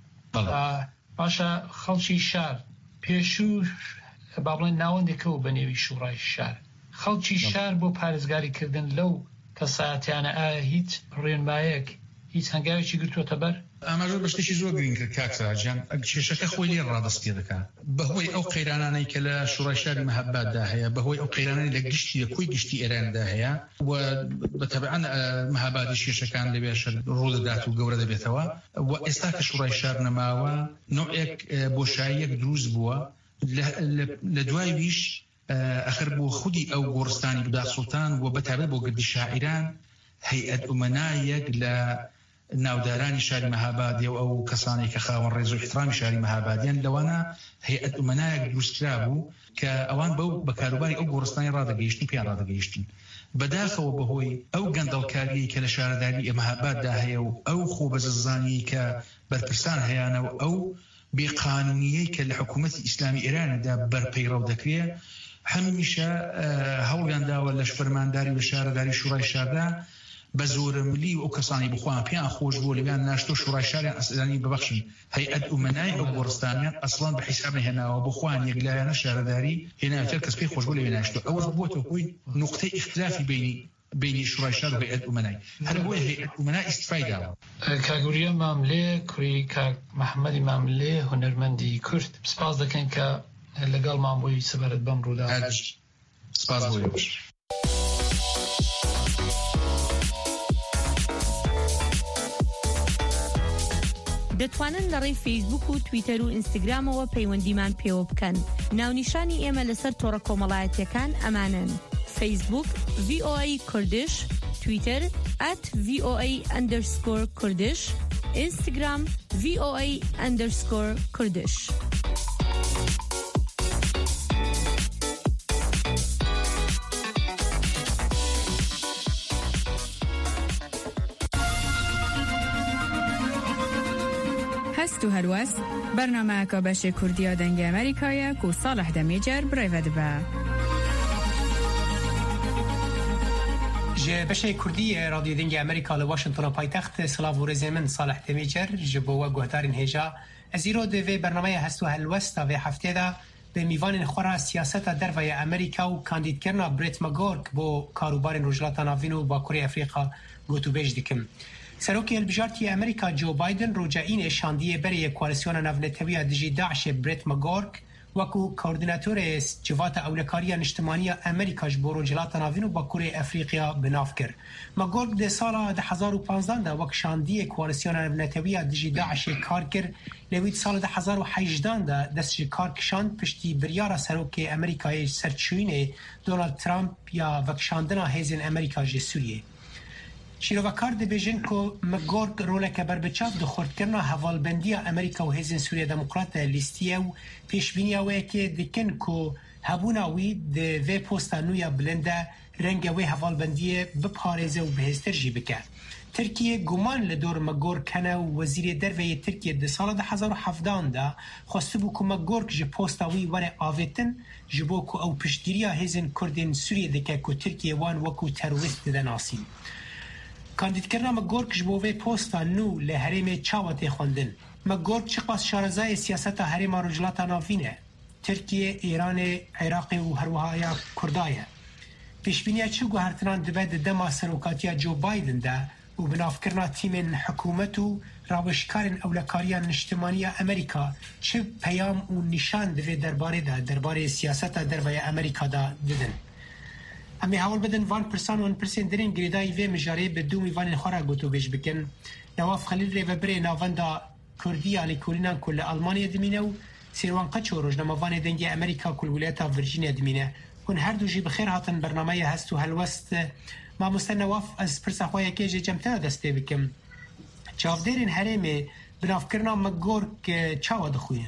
باشە خەڵکی شار پێشوو با بڵێن ناوەندێکەوە بە نێوی شوڕای شار خەڵکی شار بۆ پارێزگاریکردن لەو کەسایەتیانە ئایا هیچ ڕێنمایەک هیچ هەنگاوێکی گرتووەتە بەر ئەمەژۆر بەشتێکی زۆر گرنگ کرد کاکسراجیان کێشەکە خۆی لێ ڕادستی دەکات بەهۆی ئەو قەیرانانەی کە لە شوڕای شاری مەهەباددا هەیە بەهۆی ئەو قەیرانانی لە گشتی لە کۆی گشتی ئێراندا هەیە و بەتەبعەن مەهەبادی کێشەکان لەبێش ڕوو دەدات و گەورە دەبێتەوە و ئێستا کە شوڕای شار نەماوە نوعێک بۆشاییەک دروست بووە لە دوای ویش ئەخر بۆ خودی ئەو گۆڕستانی بەداخسوڵتان و بەتابەت بۆ گردی شاعران هەیئەت ئومەنایەک لە ناودارانی شاری مەهابادیە و ئەو کەسانی کە خاوەن ڕێز و احترامی شاری مەهابادیان لەوانە هەیئەت ئومەنایەک دروستکرا بوو کە ئەوان بەو بەکاروباری ئەو گۆڕستانی ڕادەگەیشتن پێیان ڕادەگەیشتن بەداخەوە بەهۆی ئەو گەندەڵکاریی کە لە شارەداری مەهاباددا هەیە و ئەو خۆبەزەزانی کە بەرپرسان هەیەیانەوە ئەو بێقانونیەی کە لە حکوومەتی ئیسلامی ئێراندا بەرپەیڕەو دەکرێت هەمیشە هەوڵیان داوە لە فەرمانداری بە شارەداری شوڕای شاردا بە زۆرە ملی و ئەو کەسانی بخوان پێیان خۆش بۆ لەویان ناشتۆ شوڕای شاریان ئەسلانی ببەخشن هەیئەت ئومەنای ئەو گۆڕستانیان ئەسڵان بە حیساب نهێناوە بخوان یەکلایەنە شارەداری هێناوێتەر کەس پێی خۆش بۆ لەوێ ناشتۆ ئەوەش بۆتە هۆی نوقتەی اختلافی بینی بینی شوڕای شار و هەیئەت ئومەنای هەر بۆیە هەیئەت ئومەنای ئیستیفای داوە کاگوریە ماملێ کوڕی کاک محەممەدی ماملێ هونەرمەندی کورد سپاس دەکەن کە لەگەڵ مام بۆی سەبارەت بەم ڕوودا سپاس بۆی دەتوانن لە ڕێی فەیسبوک و تویتەر و ئینستاگرامەوە پەیوەندیمان پێوە بکەن ناونیشانی ئێمە لەسەر تۆڕە کۆمەڵایەتیەکان ئەمانن فەیسبوک ڤی ئۆ ئەی کوردش تویتەر ئەت ڤی ئۆ ئەی ئەندەرسکۆر کوردش ئینستاگرام ڤی ئۆ ئەی ئەندەرسکۆر کوردش هەست و هەلوەس بەرنامەکە بەشی کوردیە دەنگی ئەمریکایە و ساڵح دەمێجەر برایڤەت بە ji beşê Kurdî Radyo Dengê Amerîka li Washington paytext Silav û rêzê min Salih Demêcer ji bo we guhdarên hêja ez îro di vê bernameya hest û helwesta vê heftê de bi mîvanên xwe ra siyaseta derveya Amerîka û kandîdkirina Brett McGurk bo karûbarên Rojhilata Navîn û Bakurê Efrîqa gotûbêj dikim. Serokê Hilbijartiya Amerîka Joe Biden roja înê şandiyê berê koalîsyona navnetewiya dijî Daişê Brett McGurk وەکو کۆردیناتۆرێ جڤاتە ئەولەکاریە نیشتمانیە ئەمریکاش بۆ ڕۆژهەڵاتە ناوین و باکوورێ ئەفریقیا بناف کرد. مەگۆرگ دێ ساڵا دە حەزار و پانزدەدا وەک شاندیە کوالسیۆنە نەتەویە دژی داعشێ کار کرد لەویت ساڵە دە حەزار و حەیژداندا دەستشی کار کشاند پشتی بریارە سەرۆکێ ئەمریکای سەرچوینێ دۆنالد ترامپ یا وەکشاندنا هێزن ئەمریکاژی سووریێ. شیرۆڤەکار دەبێژن کۆ مەگۆرگ ڕۆلەکە بەربەچاو دخۆردکردنا هەڤاڵبەندیە ئەمریکا و هێزن سووریا دەموکراتە لیستیە و پێشبینیاوەیەکێ دکن کۆ هەبووناوی دەvê پۆستا نویا بلندە ڕەنگە وێ هەڤاڵبەندیە بپارێزە و بەهێزترژی بکە. ترکیە گومان لە دۆر مەگۆرکەنە و وەزیرێ دەرڤەیە ترکیە دە ساڵە دە حەزار و حەڤداندا خواستبوو کۆ مەگۆرگ ji پۆستاوی وەرە ئاڤێتن ji بۆ کۆ ئەو پشتگیریە هێزن کوردên سووریە دەکە کۆ ترکیە وان وەکو تەروریست دەناسی. کاندیدکردنا مەگۆرگ ji bo vê posta nû li herêmê çawa tê xwendin. Megorg çiqas şarezayê siyaseta herêma Rojhilata Navîn e. ترکیه ایران عراق و هروها یا کردایه پیشبینیه چه گوهرتنان دبید دما سروکاتیا جو بایدن ده و بنافکرنا تیم حکومت و راوشکارن اولکاریان نشتمانی امریکا چه پیام و نشان دوید درباره ده درباره سیاست دروی امریکا ده دیدن امی حول بدن وان پرسان وان پرسین درین گریدای وی مجاری به دو میوان خورا گوتو بیش بکن نواف خلیل ری و بری ناواندا کردی آلی کولینان کل آلمانیا دمینه و سیروان قچو روش نموان دنگی امریکا کل ولیتا ورجینیا دمینه کن هر دو جی بخیر هاتن برنامه هست و هلوست ما مستن نواف از پرسخواه یکی جمتنا دسته بکم چافدرین حرمه بنافکرنا مگور که چاوا دخوین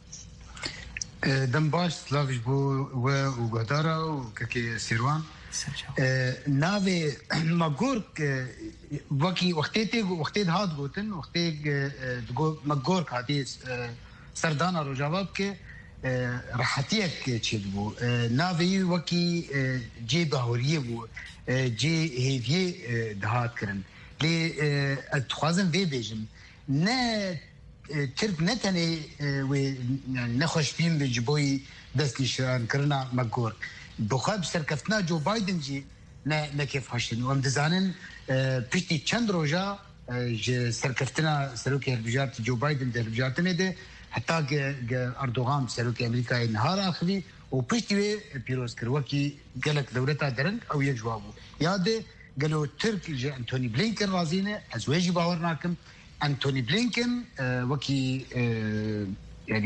دم باش سلاویش بو و وگدارا و که سیروان ناوی مگور وکی وقتی تی وقتی هات گوتن وقتی دگو مگور کاتی سردانا رو جواب که راحتیک چید بو ناوی وکی جی باوریه بو جی هیوی دهات کرن لی اتخوازم وی بیجم نه ترک نتنی و نخوش بیم به جبوی دستی شران کرنا مگور بخواب سرکفتنا جو بایدن جی نه نکیف هاشتن و هم دزانن پشتی چند روژا سرکفتنا سروک هربجارت جو بایدن در هربجارتنه ده حتی اردوغان سروک امریکای نهار آخری و پشتی وی پیروز کرد وکی گلک دولتا درنگ او یک جوابو یاده گلو ترک جی انتونی بلینکن رازینه از ویجی باور ناکم انتونی بلینکن وکی یعنی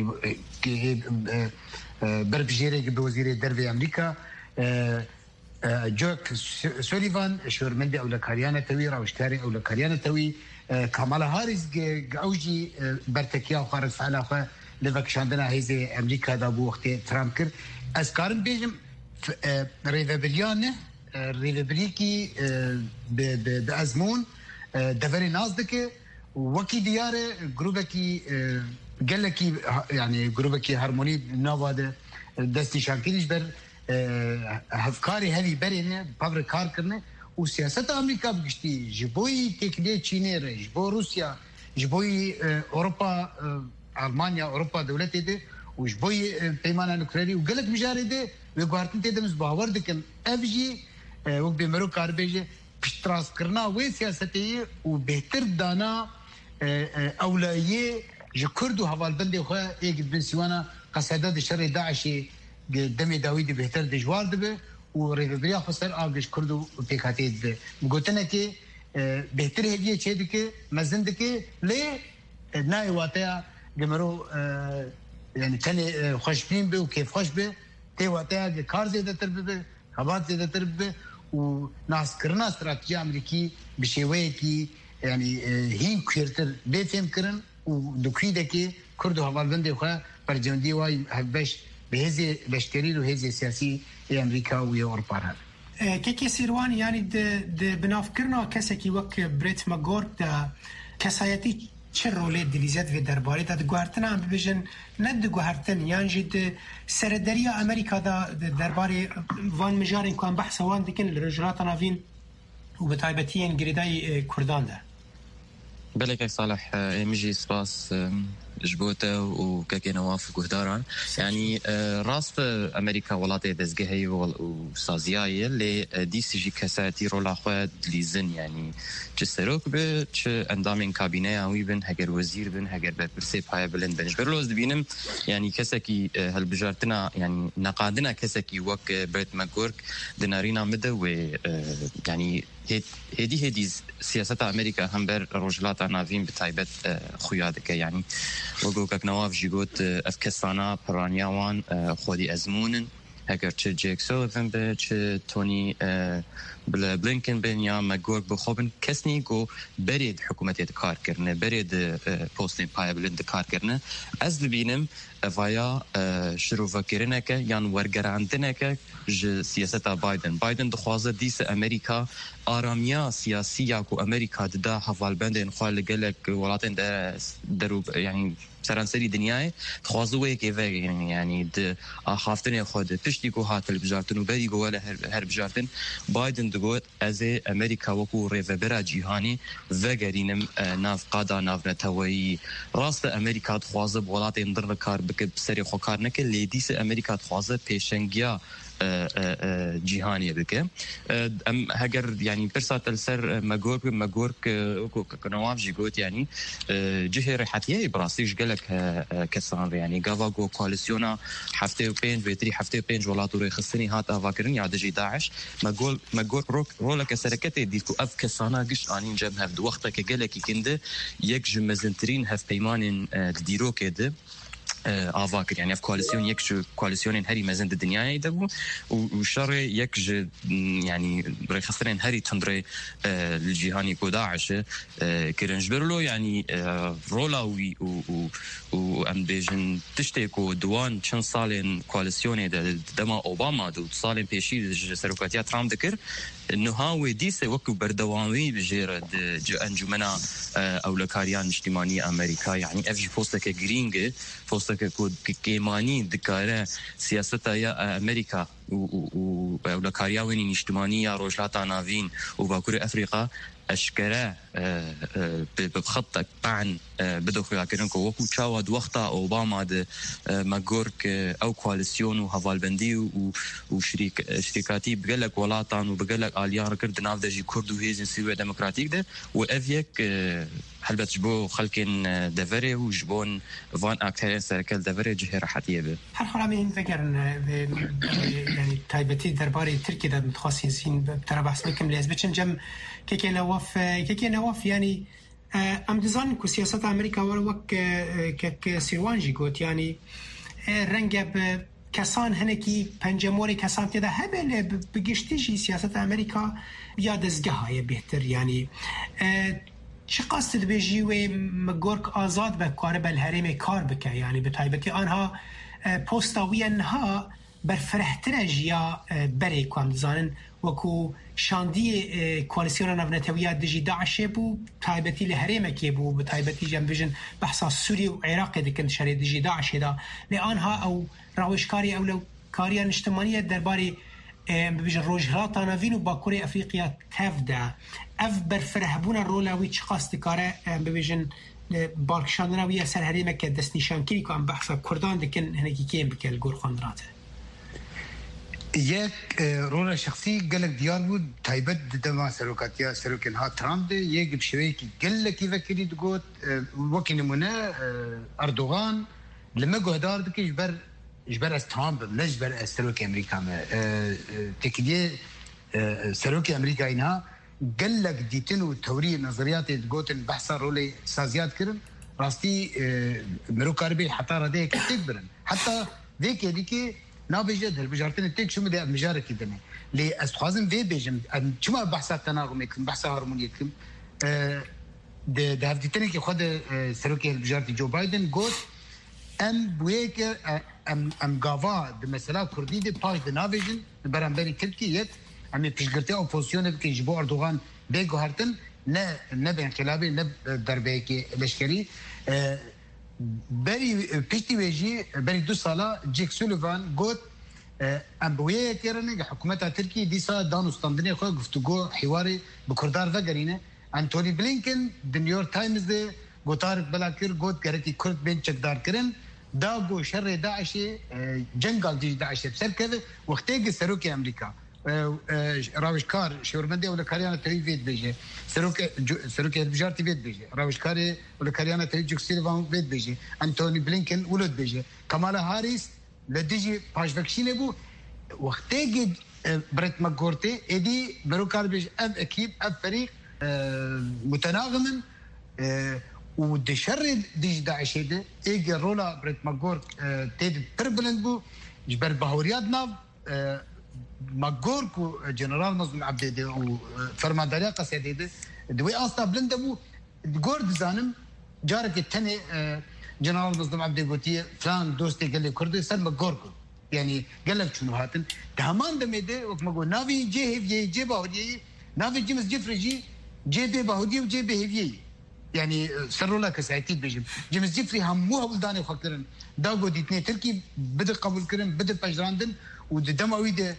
بربجیره که به وزیر دربی امریکا جوک سولیوان شورمنده اولکاریانه توی راوشکاری اولکاریانه توی کامالا هاریس اوجی برتکیا و خارج فعلا خواه لفکشاندنا هیزه امریکا دا بو وقت ترامپ کرد از کارم بیجم ریوبریانه ریوبری کی به ازمون دفری نازدکه وکی دیاره گروه کی گله کی یعنی گروه کی هارمونی نواده دستی شانکیش بر هفکاری هلی برینه پاور کار کرنه و سیاست امریکا بگشتی جبوی تکلیه چینه ره جبو روسیا جبوی اروپا المانیا اروپا دولتی ده و جبوی پیمان نوکلری و گلک مجاره ده و گوارتن تیده مز باور دکن افجی وقت بیمرو کار بیجه پشتراس کرنا و سیاستی و بهتر دانا اولایه جو کرد و حوالبندی خواه ایک بنسیوانا قصیدات شر داعشی دمی داویدی بهتر دجوار دبه و ریوبریا خسر آگش کرد و پیکاتی دبه مگوتنه که بهتر هدیه چه دکه مزن دکه لی نای واتیا گمرو یعنی تنی خوشبین به و کیف خوش به تی واتیا کار زیده تر ببه خبات زیده تر ببه و ناس کرنا استراتیجی امریکی بشیوه کی یعنی هین کورتر بیفهم کرن و دکوی دکی کرد و حوالبنده خواه پرجوندی وای هفبش به هزی بشتری و هزی سیاسی امریکا و اروپا هر که که سیروان یعنی ده بناف کرنا کسی که وک بریت مگورد ده کسایتی چه روله دلیزت و درباره ده گوهرتنا هم ببیجن نه ده گوهرتن یعنی جد سردری امریکا ده درباره وان مجارین که هم بحث وان دکن لرجلات ناوین و بطایبتی انگریدای کردان ده بلك صالح مجي سباس جبوته وكاكي نواف وقهداران يعني راست امريكا ولاتي دزجهي وسازياي اللي دي سي جي كاساتي رولا خواد ليزن يعني جسروك ب اندامين كابينه اوي بن هجر وزير بن هجر برسي باي بلند بنش برلوز دبينم يعني كسكي هالبجارتنا يعني نقادنا كسكي وك بريت ماكورك دينارينا مده و يعني هدي هدي سياسة أمريكا هم بر رجلات نافين بتايبت خيادك يعني وقوكك نواف جيقوت أفكسانا برانياوان خودي أزمونن هكر تش جيك سوليفان به تش توني بلينكن بين يا ماجور بخوبن كسني جو بريد حكومتي كار كرنه بريد بوستين باي بلند كار كرنه از ببینم ویا شروع فکرینه که یان ورگراندنه که ج سیاست بایدن بایدن دخوازه دیس امریکا آرامیا سیاسی یا کو امریکا دا حوالبند انخوال گلک ولاتن در درو یعنی سرانسری دنیای خوازوه که و یعنی د آخافتن خود پشتی کو هات البجارتن و بری گوال هر بجارتن بایدن دگوت از امریکا وکو ریفبرا جهانی و گرینم ناف قادا ناف نتوی راست امریکا خوازه بولات اندر کار بک سری خو کار نکه لیدیس امریکا خوازه پیشنگیا جهانی بکه ام هگر یعنی برسات السر مگورک مگورک کنواف جیگوت یعنی جهه حتیه براسیش گلک کسان یعنی گاواگو کواليسيونا هفته و پنج و تری هفته و پنج ولات روی خصنی هات آواکرن یا دجی داعش مگول مگور روک رولک سرکت دیکو اف کسانا گش آنین جب هفت وقتا که گلکی کنده یک جمزنترین هف پیمان دیرو کده آواکر يعني في كواليسيون يكش كواليسيون هري مازن الدنيا يدبو وشر يكش يعني رخصرين هري تندري الجهاني كوداعش كرنجبرلو يعني رولا و و ام بيجن تشتكو دوان چند سالين كواليسيون دما اوباما دو سالين بيشي سروكاتيا ترامب ذكر انه هاوي ديسه وكو بردوامي بجير انجمنا اولكاريان اجتماعي امريكا يعني اف جي بوستك جرينج بوستك كود كيماني دكاره سياسه يا امريكا و اولكاريان اجتماعي روجلاتا نافين وباكور افريقيا اشكرا بخطك طعن بدخل كرنكو وكو تشاود وقتا اوباما د ماغورك او كواليسيون وهافالبندي وشريك شركاتي بقلك ولاتان وبقلك اليار كرد نافدجي كردو هيزن سيوي ديمقراطيك ده وافيك حلبت جبو خلكن دفري وجبون فان اكتر سركل دفري جهه راحتيه به هر حرامين ذكر يعني تايبتي درباري تركي ده متخصصين ترى بحث لكم لازم جم كي نواف كي نواف يعني ام ديزاين كو سياسه امريكا وك ك سيروانجي قلت يعني رنگ كسان هنكي بنجموري كسان تدا هبل بقشتيجي سياسه امريكا يا دزغه بهتر يعني چه قصد بيجي و مگورك آزاد بكار بالهرم كار بك يعني بتايبتي آنها پوستاوينها برفرحترج يا بري كوام دزانن وكو شاندي كواليسيون نافنتويا دجي داعش بو تايبتي لهرم كيبو بتايبتي جنبجن بحث سوري وعراق دكن شري دجي داعش دا لانها او راوشكاري او لو كاريان اجتماعيه درباري ببيجن روجهات نافين وباكوري افريقيا تفدا اف برفرهبون الرولاوي تشخاص دكاره ببيجن بالكشاندنا ويا سر هريمه كدسنيشان كيكو ام بحث كردان دكن هناكي كيم بكل غور خندراته یک رول شخصی گلک دیار بود تایبت دما سروکاتیا سروکن ها ترامپ یک بشوی کی گلکی وکری دگوت وکی نمونه اردوغان لما گهدار دکی جبر جبر از ترامپ نجبر از سروک امریکا ما تکیه سروک امریکا اینها گلک دیتن و توری نظریات دگوتن بحث رولی سازیات کرن راستی مروکاربی حتی راده کتیک برن حتی دیکی دیکی نابجد هالبجارتين تيك شو مدى مجارك يدني لي استخازم في بيجم شو ما بحثات تناغمكم بحث هارمونيتكم ده ده هفتني كي خد سروكي هالبجارتي جو بايدن قلت ام بويك ام ام غافا بمثلا كردي دي باج ده نابجن برامبري تركيا ام تشغلتي اوبوزيون كي جبو اردوغان بيجو هارتن نا نبي انقلابي نب دربيكي لشكري بري بيشتي ويجي بري دو سالا جيك سوليفان قلت امبويه كيرن حكومتها تركي دي سا دانو ستاندني خو گفتگو حواري بكردار وگرينه انتوني بلينكن د نيويورك تايمز دي گوتار بلاكر قلت كرتي كرد بين چقدار كرن دا گو شر داعش جنگال دي داعش بسركه وقتي سروكي امريكا راوشكار شورمندي ولا كاريانا تري فيت بيجي سروك سروك بجارتي فيت بيجي راوشكاري ولا كاريانا تري جوك سيلفان فيت بيجي انتوني بلينكن ولد بيجي كمالا هاريس لديجي باش فاكسين ابو وقتي بريت ماغورتي ادي بروكار بيجي اب اكيد اب فريق متناغم ودي شر ديج داعش ده ايجي رولا بريت ماغور تيد تربلند بو جبر بهوريات ناف ماغوركو جنرال نظم عبدي وفرمانداريا قصيدي دوي اصلا بلندبو جورد زانم جارك الثاني جنرال نظم عبدي قوتي فلان دوستي قال لي كردي سر ماغوركو يعني قال لك شنو هاتن تمام دميدي وقت ما قول نافي جي هيفي جي باودي نافي جيمس جيفري جي جي بي باودي وجي بي هيفي يعني سرولا كسايتي بيجم جيمس جيفري هموها ولداني خكرن داغو ديتني تركي بده قبول كرن بده بجراندن ودموي ده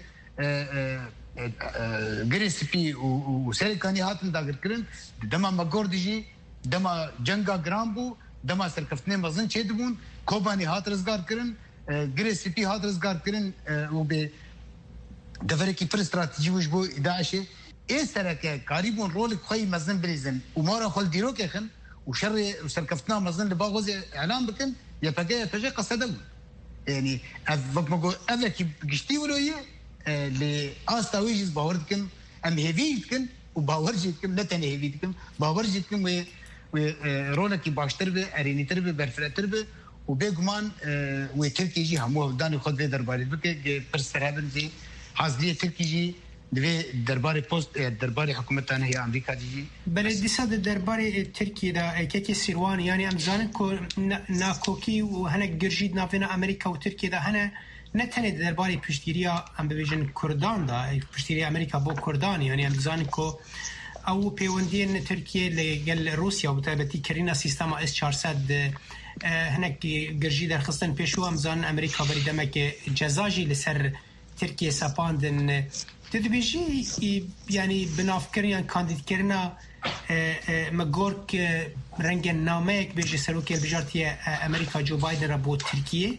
جريس بي وسيركاني هاتن داغر كرن دما ماغوردجي دما جنگا جرامبو دما سركفتني مزن چيدبون كوباني هات رزگار كرن جريس بي هات رزگار كرن وب دفركي پر استراتيجي وجبو داعشه ايه سركه قريبون رول خوي مزن بريزن ومره خل ديرو كخن وشر وسركفتنا مزن لباغوز اعلام بكن يا بقى فجاه قصدوا يعني افك مقول افك قشتي ورويه ل استاويجز باوردكن ام هيفيتكن وباورجيتكن لا تاني هيفيتكن باورجيتكن و رولكي باشتر به ارينيتر به برفرتر به وبيغمان وتركي جي همو داني خد درباري بك برسرابن زي حاضريه تركي جي دوی دربار پست دربار حکومتان هي امریکا دي بل دي صد دربار تركيا دا كيكي سيروان يعني امزان كو ناكوكي وهنا جرجيد نافنا امريكا وتركيا دا هنا نتنه دربار پشتيريا ام بيجن كردان دا پشتيريا امريكا بو كردان يعني امزان كو او بيوندين تركيا لقال روسيا وبتابتي كرينا سيستم اس أربعمية هناك جرجيد خصن بيشو امزان امريكا بريدمك جزاجي لسر تركيا ساباندن تدبيجي يعني بنافكريان كانديد كرنا مغورك رنگ نامك بيجي سلوكي بجارتي امريكا جو بايدن ربو تركيا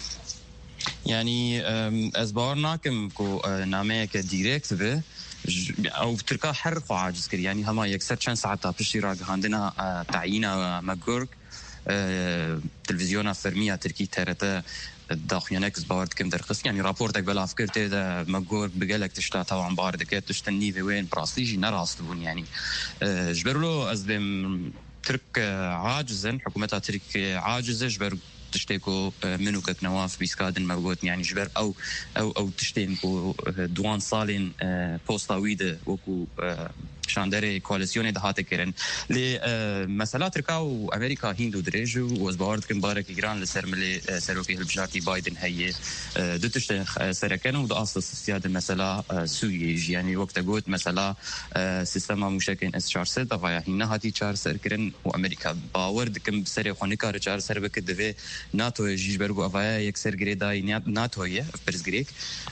يعني ازبارناكم كو نامك دايركت به او تركا حرق عاجز كر يعني هما يكسر كان ساعتها بشي راق عندنا تعيينا مغورك تلفزيون فرميه تركي ترتا داخيانكس بارد كم درخص يعني رابورتك بلا فكرت ده مقور بقالك تشتا طبعا بارد كده تشتني في وين براستيجي نراستون يعني جبرلو ازبم ترك عاجزا حكومتها ترك عاجزه جبر تشتكو منو كك نواف بيسكادن مبغوت يعني جبر او او او تشتينكو دوان صالين بوستاويده وكو شاندري كواليسيون دهات كرن لمساله تركيا وامريكا هندو دريجو وزبارد كم بارك ايران لسرملي سروكي البجارتي بايدن هي دوتش سركن وده اصل سياده المساله سوريا يعني وقت قلت مساله سيستم مشكل اس أربعمية دفاع هنا هاتي چار سركن وامريكا باورد كم سري خونيكا چار سر بكدفه ناتو جيجبرغو افايا يكسر غريداي ناتو هي برز غريك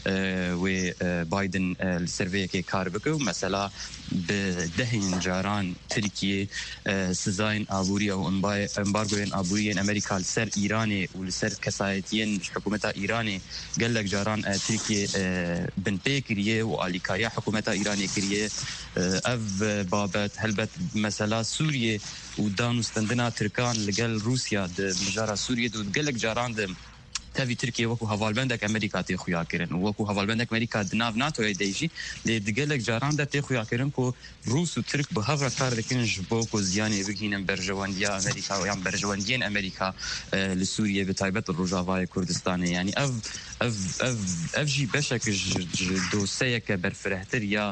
و بايدن السيرفي كي كاربكو مساله دهين جاران تركيا سزاين ابوريا وامبارغوين ابوريين امريكا لسر ايراني ولسر كسايتين حكومه ايراني قال لك جاران تركيا بن بيكريه واليكاريا حكومه ايراني كريه اف بابت هلبت مثلا سوريا ودانو استندنا تركان لقال روسيا بجاره سوريا قال لك جاران تافي تركيا وكو هفالبندك امريكا تخويا كرن وكو هفالبندك امريكا دناف ناتو يديجي لي دقلك جاران دا تخويا كرن كو روس وترك بهفر كار دكن جبوكو زياني بكينن برجوانديا امريكا ويام برجواندين امريكا لسوريا بتايبت الرجاوي كردستان يعني اف اف اف اف جي بشك دوسيه كبرفرهتر يا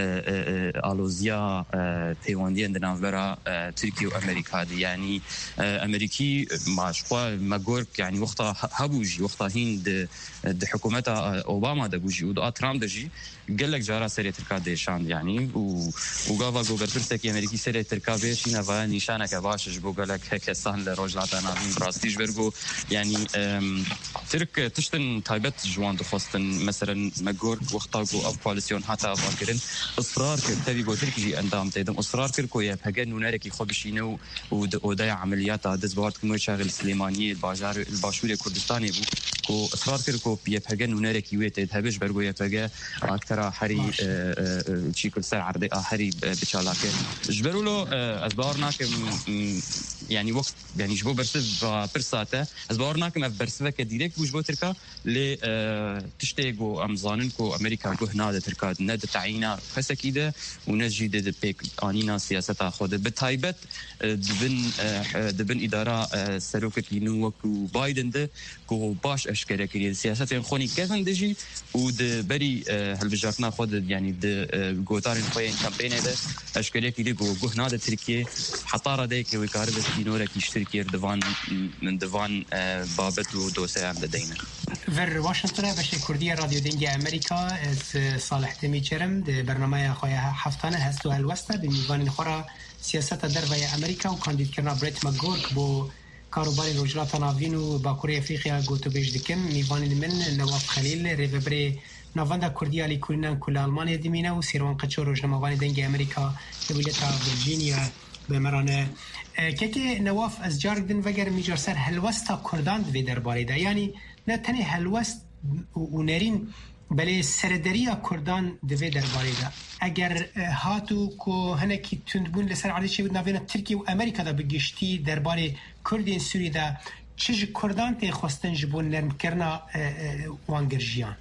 الوزيا تيواندين دناف برا تركيا وامريكا يعني امريكي ماشوا ماغورك يعني وقتها هبوج وقتها هند د حكومتها اوباما دبوجي ودا ترامب دجي قال لك جارا سري تركا ديشان يعني وغافا جو برفرتك امريكي سري تركا بيش نفا نشانك باش جبو قال لك هيك سان لروجلاتنا من براستيج برغو يعني ترك تشتن تايبت جوان دخستن مثلا ماغور وقتها جو اب كواليسيون حتى فاكرين اصرار كتبي جو تركي اندام تيدم اصرار كركو يا بهجن نوناركي خبشينو ودايا عمليات دز بارت كمو شغل سليمانيه الباجار الباشوري كردستاني بو كو اصرار كركو بيبهجن وناركي ويت هبش برغو يبهجا اكثر حري شي كل ساعه عرضي حري بتشالاك جبروا له ازبارناك يعني وقت يعني جبو برسف برساته ازبارناك ما برسفك ديريكت وجبو تركا ل تشتيغو امزاننكو امريكا جو هنا تركا ند تعينا فسكيده وناس جديده بيك انينا سياسه خود بتايبت دبن دبن اداره سروكت ينوكو بايدن ده كو باش اشكال كري سياسه خوني كيفن دجي ود بري هالبجارتنا خود يعني د جوتارين خوين كامبين ده اشكال كري جو هنا تركيا حطاره ديك وكاربس دينورك يشتركي دفان من دفان بابت ودوسه عند دينا ور واشنطن بشه کردی رادیو دنگی امریکا از صالح تمیچرم ده برنامه خواه هفتانه هستو هلوسته به میوان خورا سیاست در وی امریکا و کاندید کرنا بریت مگورک بو کاروباری روجلات ناوین و باکوری افریقیا گوتو بیش دکم میوان من نواف خلیل ریوبری نوانده کردی آلی کلینن کل آلمانی دیمینه و سیروان قچو روجنموانی دنگی امریکا دویلتا ویرجینیا به مرانه که که نواف از جاردن وگر میجار سر هلوستا کردان دوی درباره ده یعنی نه تنی هلوست و نرین بله سردریا کردان دوی درباره ده اگر هاتو که هنکی تندبون لسر عادی بود نوین ترکیه و امریکا ده بگشتی درباره کردین سوری ده چه کردان تی خواستن جبون نرم کرنا وانگرجیان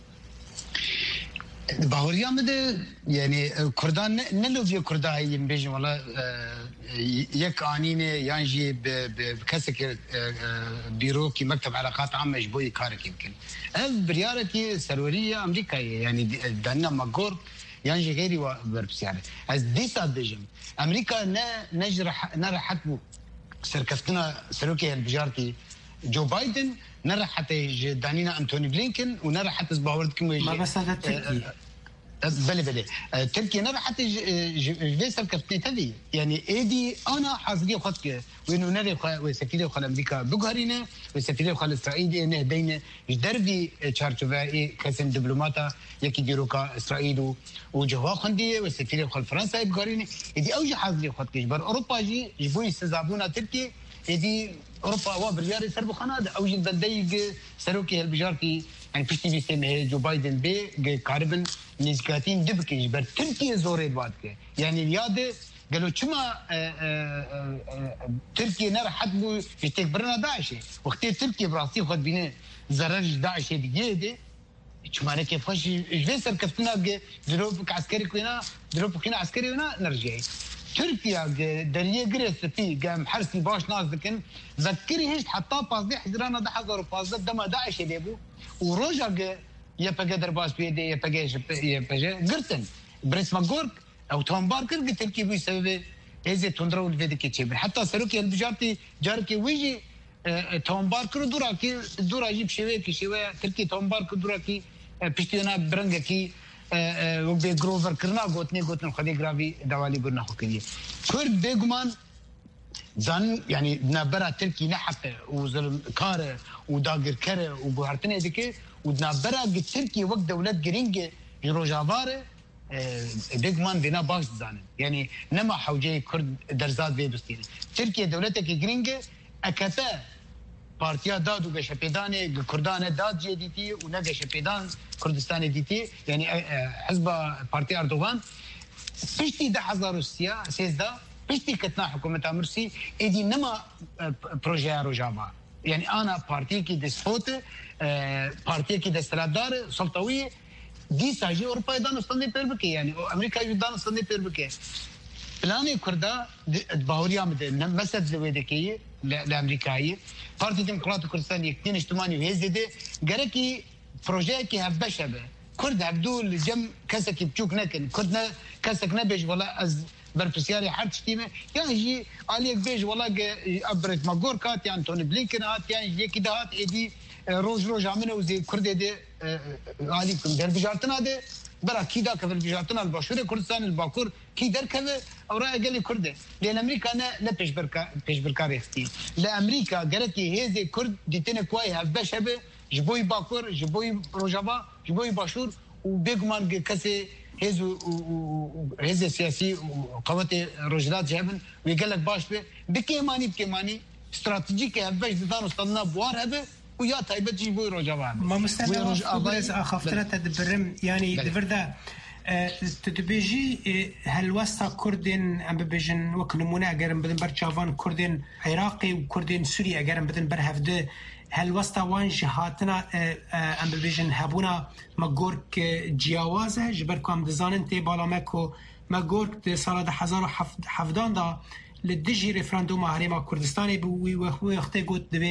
باوریا مده یعنی کردان نلوفی کردایی بیشتر ولی یک آنینه یعنی به کسی که بیرو کی مکتب علاقات عامه جبوی کار کی ممکن اف بریارتی سروری امریکایی یعنی دنیا مگور یعنی غیری و برپسیاره از دیساد دیجم امریکا نه نجرح نرحت بو سرکفتنا سروکی البجارتی جو بايدن نرى حتى دانينا أنتوني بلينكن ونرى حتى باورد كم ما بس هذا تركي بلي بلي تركيا نرى حتى جفيسر كفتني تذي يعني إيدي أنا حاضري خدك وإنه نرى وسفيرة خال أمريكا بجهرينا وسفيرة خال إسرائيل إنه دينا يدربي شارتوفاي كسن دبلوماتا يكي ديروكا إسرائيل وجوا خندي وسفيرة خال فرنسا بجهرينا إيدي أوجي حاضري خدك بر أوروبا جي جبوي سزابونا تركيا إيدي أوروبا وبرياري سرب خناد أو جد دقيق سروكي هالبجارتي يعني فيش تبي سمه جو بايدن بي كاربن نزكاتين دبكيش بر تركيا زوري بعدك يعني اليادة قالوا كما تركيا نرى حد يستكبرنا داعش وقتي تركيا براسي خد بينا زرج داعش دقيقة كما أنا كيف خش جلسة كفتنا دروبك عسكري كنا دروبك كنا عسكري ونا نرجع تركيا دريه جريس في قام حرسي باش ناس ذكن ذكري هيش حتى باصدي حجرانا ده حضر باصد دما داعش يلبو ورجع يبقى درباس بيدي يبقى يبقى قرتن بريس ماغورك او توم باركر قلت لك بسبب هذه تندرو الفيديك تشبر حتى سروكي البجارتي جاركي ويجي توم باركر دوراكي دورا يجيب شويه كي شويه تركي توم باركر دوراكي بيشتينا برنجكي وبي جروفر كرنا قوتني قوتنا خدي جرافي دوالي برنا خكدي كرد بيجمان زان يعني نبرة تركي نحق وزلم كاره وداغر كره وبهرتني ديك ونبرة تركي وقت دولة جرينج يروجافاره بيجمان بنا باش زان يعني نما حوجي كرد درزات بيدستين تركيا دولتك جرينج أكثر بارتيا داد و گشپیدان کردان داد جدیتی و نه گشپیدان کردستان دیتی یعنی حزب پارتی اردوغان پشتی ده هزار و سیزده پشتی کتنا حکومت مرسی ایدی نما پروژه روجاوا یعنی آنا پارتی کی دسپوت پارتی کی دستردار سلطوی دی ساجی اروپا دانستانی پر بکی یعنی امریکا دانستانی پر بکی پلان کردا باوریا مده مسد زویدکی لامريكاي بارتي ديمقراطي كردستان يكتين اجتماعي وهزده قالكي بروجيكي هبشبه كرد هبدول جم كسك بتشوك نكن كردنا كسك نبيج ولا از برفسياري حرب شتيمه يعني جي عليك بيج ولا ابرت ماغور كات يعني توني بلينكن هات يعني جي كده هات ايدي روج روج عملنا وزي كرد دي عليكم دربجارتنا دي برا كيدا كفل بجاتنا الباشوري كردستان الباكور كي دركبه او راي قال لي كرده لان امريكا انا لا بيش بركا بيش بركا يختي لامريكا قالت لي هذه كرد ديتنا كواي هبشبه جبوي باكور جبوي روجابا جبوي باشور وبيغمان كسي هزو هزو سياسي وقوات رجلات جابن ويقال لك باش بكيماني بكيماني استراتيجيك هبش دان وصلنا بوار هبه ويا تايبت جيبوي روجابا ما مستنى بس اخفتنا تدبرم يعني دبردا تدبيجي هالوسطى كردين ام بيجن وكنمونه اجرم بدن برشافان كردين عراقي وكردين سوري اجرم بدن برهفده هالوسطى وان جهاتنا ام بيجن هبونا ماغورك جیاوازه جبركم دزانن تي بالامکو ماغورك سال هزار و هفده دا لدجي ريفراندوم هريما كردستاني بو وقت گوت دبي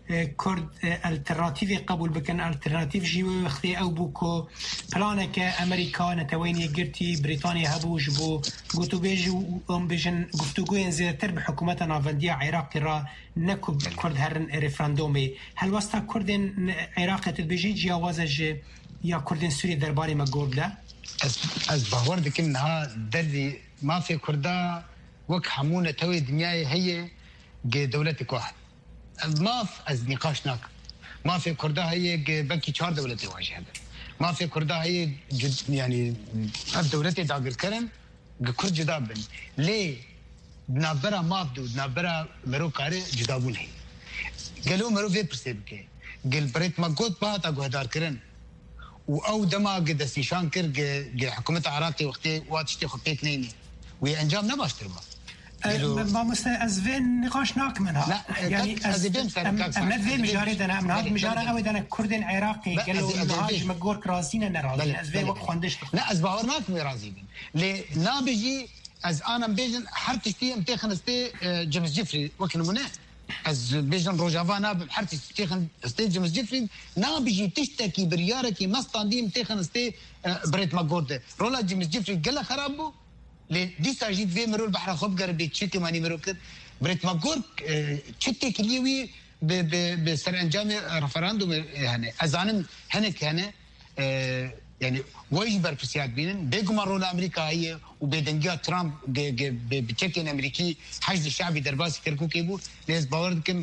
كرد الترناتيف قبول بكن الترناتيف جيوي وقتي او بوكو بلانك امريكا نتويني قرتي بريطانيا هبوش بو قوتو بيجو ام بيجن قفتوغوين زيادتر بحكومتنا فندية عراقي را نكو كرد هرن ريفراندومي هل وستا كردين عراقي تبيجي جياوازج يا كردين سوري درباري مقول ده از باور دكم انها دري ما في كردا وك حمونه توي دنياي هي دولتك واحد ما في از نقاش ناك ما في كردا هي بنكي چهار دولتي واجهه ما في كردا هي يعني اف دولتي داغر كرن كرد جدا بن ليه نابرا مابدو نابرا مرو كاري جدا بون هي قالوا مرو في برسيبك قال بريت ما قلت بات اقهدار كرن او دما قد استشان كر حكومه عراقي وقتي واتشتي خطيت نيني وانجام نباشتر ما مست از وين نقاش ناك منها لا يعني از امنت وين مجارد انا امنت مجارد او انا كردين عراقي قالوا نهاج مقور كراسينا نراضي از وين وقت خوندش لا از باور ناك راضي لي نابجي از انا بيجن حرتشتي امتى خنستي جيمس جيفري وكن منه از بيجن روجافا ناب حرتشتي تخن استي جيمس جيفري نابجي تشتكي برياركي مستاندي امتى خنستي بريت ماغورد رولا جيمس جيفري قال خرابو لي دي ساجيت في مرو البحر خب قربي تشتي ماني مرو كد بريت ماغورد تشتي كليوي بسر انجام رفراندوم يعني ازانم هنك هنا يعني ويجبر في سياد بينن بيجوا رولا امريكا هي وبيدنجا ترامب بتشكين امريكي حشد الشعبي درباسي كركو كيبو ليز باوردكم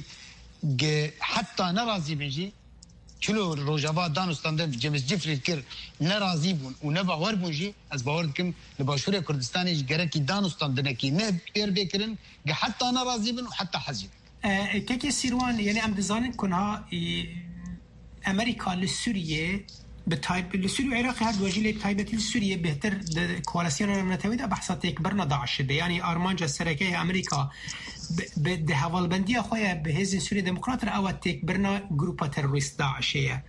حتى نرازي بيجي شلو روجافا دانستان جيمس جيفري كير نرازي بون ونبا وربونجي از باوردكم لباشوريا كردستاني جركي دانستان دنكي نه بير بكرن حتى نرازي بون وحتى حزب كيكي سيروان يعني ام ديزاين كونها امريكا لسوريا بتايب لسوريا والعراق هاد وجيله تايبتي لسوريا بهتر كواليسيون منتويدا بحثات يكبرنا داعش يعني ارمانجا السركيه امريكا بده هوالبنديه خويا بهز سوريا ديمقراط او تكبرنا جروب تيروريست داعشيه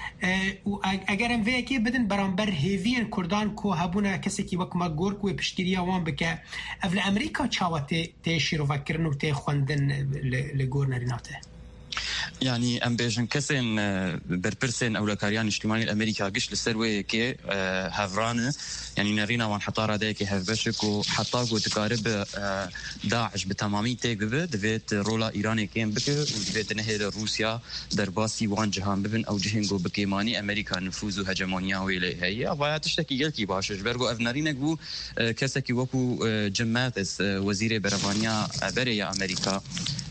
اگر ام وی کی بدن برانبر هیوین کردان کو هبونا کسی کی وک ما گور کو پشتریا وان بک افل امریکا چاوته تشیرو فکرنو ته خوندن لگورنریناته يعني ام بيجن كسن بربرسن او لكاريان اجتماعي الامريكا قش للسروي كي هافران يعني نرينا وان حطاره ديك هفبشك وحطاقو تقارب داعش بتماميته ببه دفيت رولا ايراني كين بك ودفيت نهر روسيا درباسي وان جهان ببن او جهنجو بكيماني امريكا نفوذ وهجمونيا ويلي هي ابا تشتكي قلتي باش برغو افنارينك بو كسكي وكو جماتس وزير بريطانيا بريا امريكا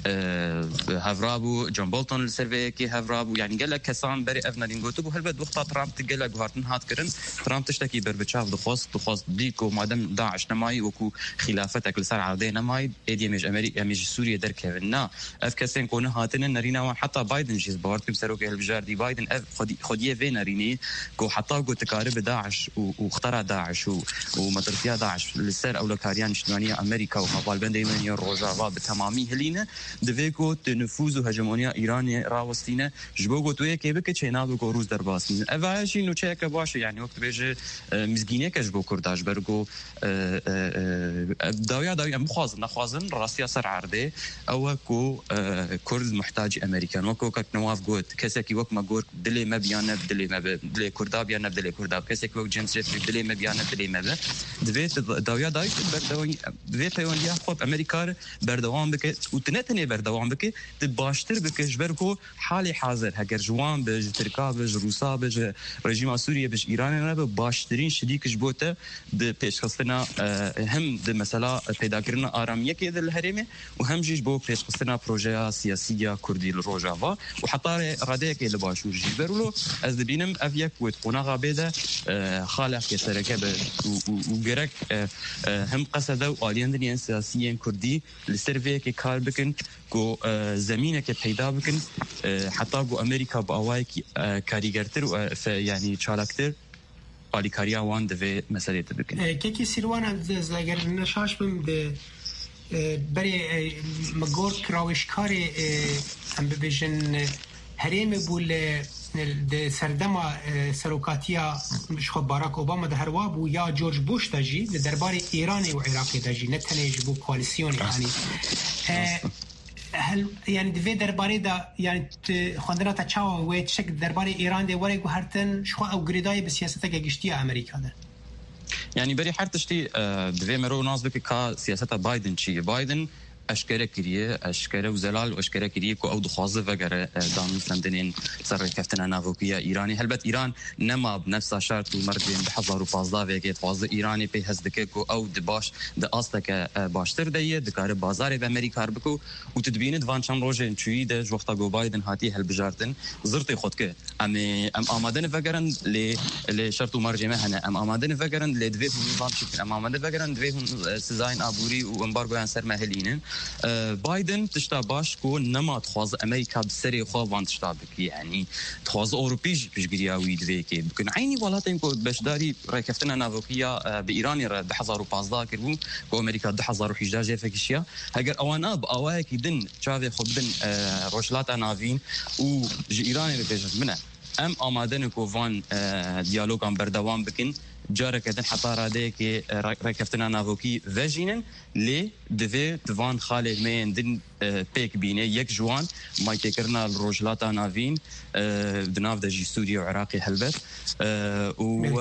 هافرابو جون بولتون السيرفي كي هافرابو يعني قال لك كسان بري افنارين قوتو هل وقت ترامب قال لك هارتن هات كرن ترامب تشتكي بربتشاف دخوست دخوست بليكو مادام داعش نماي وكو خلافتك لسر عرضي نماي ايدي مش امريكا مش سوريا دركنا اف كسين كون هاتن نرينا حتى بايدن جيز بارت بسروك البجار دي بايدن اف خديه فين نريني كو حتى قو تقارب داعش واخترع داعش ومطرفيا داعش لسر او لكاريان اجتماعيه امريكا وقبال بند يمني روجافا بتمامي هلينا دفيكو نفوذ وهجمونيا ايراني راوستينا جبوغو توي كيبك تشينابو روز درباسن افاشي نو تشيك باش يعني وقت بيجي مزگینه کش بو کرداش برگو داویا داویا مخازن نخازن راسيا سر عرضه او کو کرد محتاج امریکن و کو کک نواف گوت کسی کی وک ما گور دلی ما بیان دلی ما دلی کردا بیان دلی کردا کسی کی وک جنس دلی ما بیان دلی ما دویت داویا داوی بردوان دویت اون یا خود امریکا بردوام بک و تنتنی بردوام بک تباشتر بک جبرگو حالی حاضر هگر جوان به ترکا به روسا به رژیم سوریه به ایران نه باشترین شدیکش بوته د پیشخستنا هم د مثلا پیدا کردن آرامیه کې د الهرمه او هم جيش بو پیشخستنا پروژه سیاسیه کردی الروجاوا و حتی راده کې لباشور جبرلو از دبینم افیک و قناغه بده خالق شرکه و گرک هم قصده و آلیندنی سیاسیین کردی لسروی کې کار بکن کو زمینه کې پیدا بکن حتی گو امریکا با اوای کاریگرتر و یعنی چالاکتر پالیکاریا وان دوی مسئله تبکن کیکی سیروان از اگر نشاش بم به برای مگور کراوشکاری هم ببیجن هریم بول د سردما سروکاتیا مشخو باراک اوباما ده هر وابو یا جورج بوش تجی د دربار ایرانی و عراقی تجی نتنه جبو کواليسيون يعني هل يعني دفي درباري دا يعني خواندنا تشاو ويت شك درباري إيران دي ورق وهرتن شو أو قريداي بسياستك جشتية أمريكا ده يعني بري حرتشتي دفي مرو ناس بك كا سياسة بايدن شيء بايدن اشکره کریه اشکره وزلال و اشکره کریه کو او دخوازه وگر دام سندنين سر كفتنا نافوكيا ايراني هلبت ايران نما بنفس شرط ومردين بحضر وفازدا ويك تواز ايراني به هزدك کو او دباش د استك باشتر ديه دكار بازار بامريكا ربكو وتدبين دوان شام روجين تشويده وقتا جو بايدن هاتي هالبجارتن زرتي خدك ام ام امادن فكرن ل لشرط مرجمه هنا ام امادن فكرن لدفي نظام شكل ام امادن فكرن دفي سيزاين ابوري وامبارغو انسر مهلين بايدن تشتا باش كو نما تخواز امريكا بسري خوان تشتا بك يعني تخواز اوروبي بيجرياوي دفيكي بكن عيني ولاتين كو باش داري ركفتنا نافوكيا بايراني بحزارو بازدا كربو كو امريكا دحزارو حجاجه فكشيا هاجر اوانا باواكي دن تشافي خدن روشلاتا نافين و ايراني بيجت منه ام امادن كو فان ديالوج ام بردوام بكن جارك دن حتى راديك ركفتنا نافوكي فاجينن لي دفي دفان خالد مين دن بيك بيني يك جوان ما يتكرنا الروجلاتا نافين دناف دجي استوديو عراقي هلبت و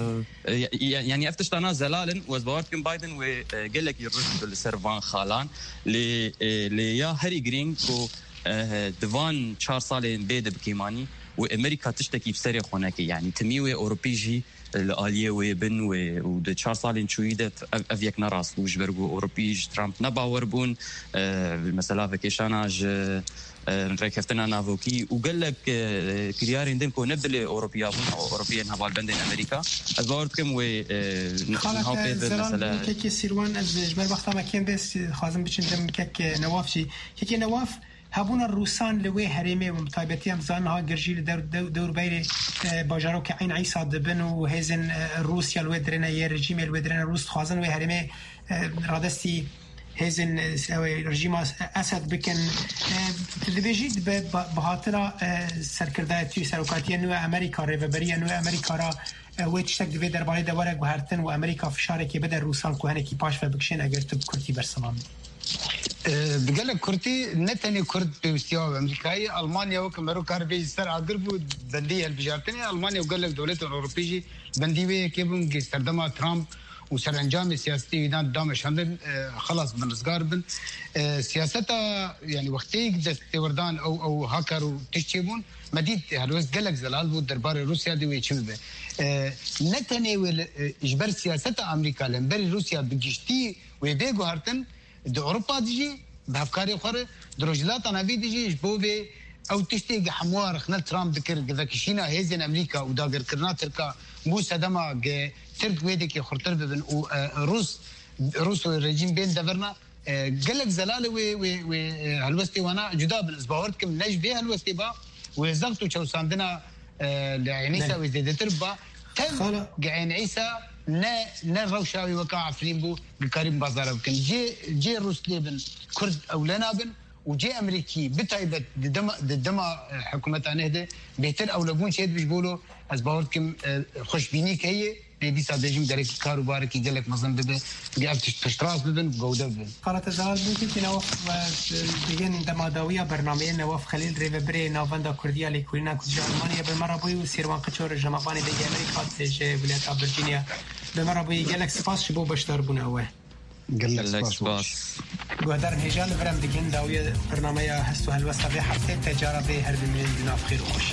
يعني افتشتنا زلالن وزبارتكم بايدن وقال لك يرد بالسيرفان خالان لي لي يا هاري جرين كو دفان چهار سال بيد بكيماني وامريكا تشتكي بسري خونكي يعني تميوي اوروبيجي الاليه ويبن ود چهار سالين شويده افيك نراس وجبرغو اوروبيج ترامب نباور بون مثلا فيكيشاناج ركفتنا نافوكي وقال لك كريارين دمكو نبدل اوروبيا او اوروبيين هبال بندين امريكا ازورتكم و نهاو بيد مثلا كيكي سيروان از جبر وقتا ما كان بس خازم بچندم كيك نوافشي كيكي نواف هبون الروسان لوي هرمي ومطابقتي امزانها جرجيل دور دور بيري باجارو كعين عيسى دبن وهزن روسيا الودرنا يا رجيم الودرنا روس خازن وي هرمي رادستي هزن رجيم اسد بكن تدبيجيد بهاترا سركرداتي سركاتي نو امريكا ريفبريا نو امريكا را ويتشتك دبي درباري دورك وهرتن وامريكا في شاركي بدا الروسان كوهنكي باش فبكشين اگر تب كرتي برسلام بقول لك كرتي نتني كرد بمستوى امريكاي المانيا وكمرو كاربي سر اقرب بنديه البجارتني المانيا وقال لك دوله الاوروبيه بنديه كيفن استخدمها ترامب وسرانجام سياستي ويدان دامش هندن خلاص بنزقار بن سياستها يعني وقتي دستوردان او او هاكر وتشيبون مديد هروز قال لك زلال بود دربار روسيا دي ويشمبه نتني اجبر سياستها امريكا لمبر روسيا بجشتي ويبيغو هارتن د اوروبا ديجي بافكاري اخرى دروجلات انا في ديجي جبوبي او تشتي حموار خنال ترامب ذكر ذاكشينا هيزن امريكا وداغر كرنا تركا مو سدما ترك ويدك خرطر بن روس روس الرجيم بين دبرنا قال لك زلال وي وي هلوستي وانا جدا بالاسبوعكم نج بها الوستي با وزغتو تشو ساندنا لعينيسا وزيد تربا تم قاعين عيسى نا نا روشاوي وكا عفرين بو بكريم بازار كان جي جي روس ليبن كرد اولنا بن وجي امريكي بتايبه دما دما حكومتنا هده بيتر اولغون شيء بيقولوا اسباوركم خوش بينيك هي بيدي سادجم درك كاروبار كي قال لك مثلا بده قاعد تشتراس بدن جوده بدن قالت زال ممكن نوف بيجن عندما داويه برنامج نوف خليل ريفبري نافندا كرديا لكوينا كوجا المانيا بالمره بوي وسيروان قشور جمعباني دي امريكا تجي ولايات فيرجينيا بالمره بوي قال لك سباس شبو بشتر بنا هو قال لك سباس قدر هجال برام بيجن داويه برنامج هستو هالوسط في حفله تجاربي هرب من بناف خير وخش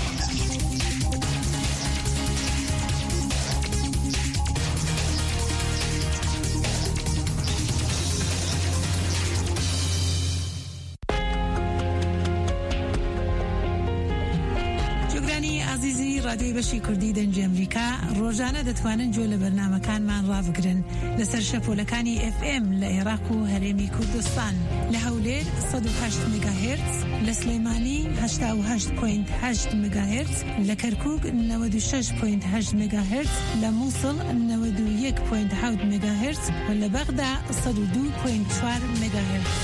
رادیوی بەشی کوردی دەنگی ئەمریکا ڕۆژانە دەتوانن جۆ لە بەرنامەکانمان ڕابگرن لەسەر شەپۆلەکانی ئف ئێم لە عێراق و هەرێمی کوردستان لە هەولێر سەد و هەشت مێگاهێرتز لە سلەیمانی هەشتا و هەشت پۆینت هەشت مێگاهێرتز لە کەرکووک نەوەد و شەش پۆینت هەشت مێگاهێرتز لە مووسڵ نەوەد و یەک پۆینت حەوت مێگاهێرتز و لە بەغدا سەد و دوو پۆینت چوار مێگاهێرتز.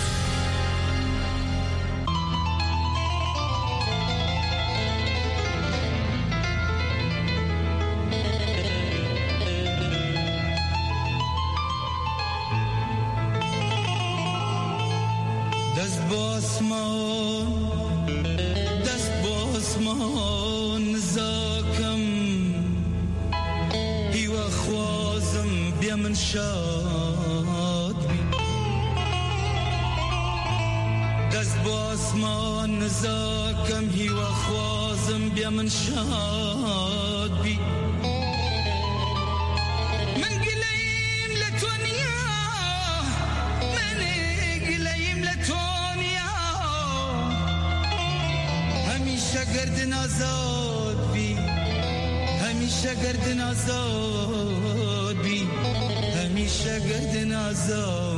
دەست باسمان دست باسمان زاکم هیوا خوازم بیا من شاد بی دست باسمان زاکم هیوا خوازم بیا من شاد بی گردن آزاد بی همیشه گردن آزاد بی همیشه گردن آزاد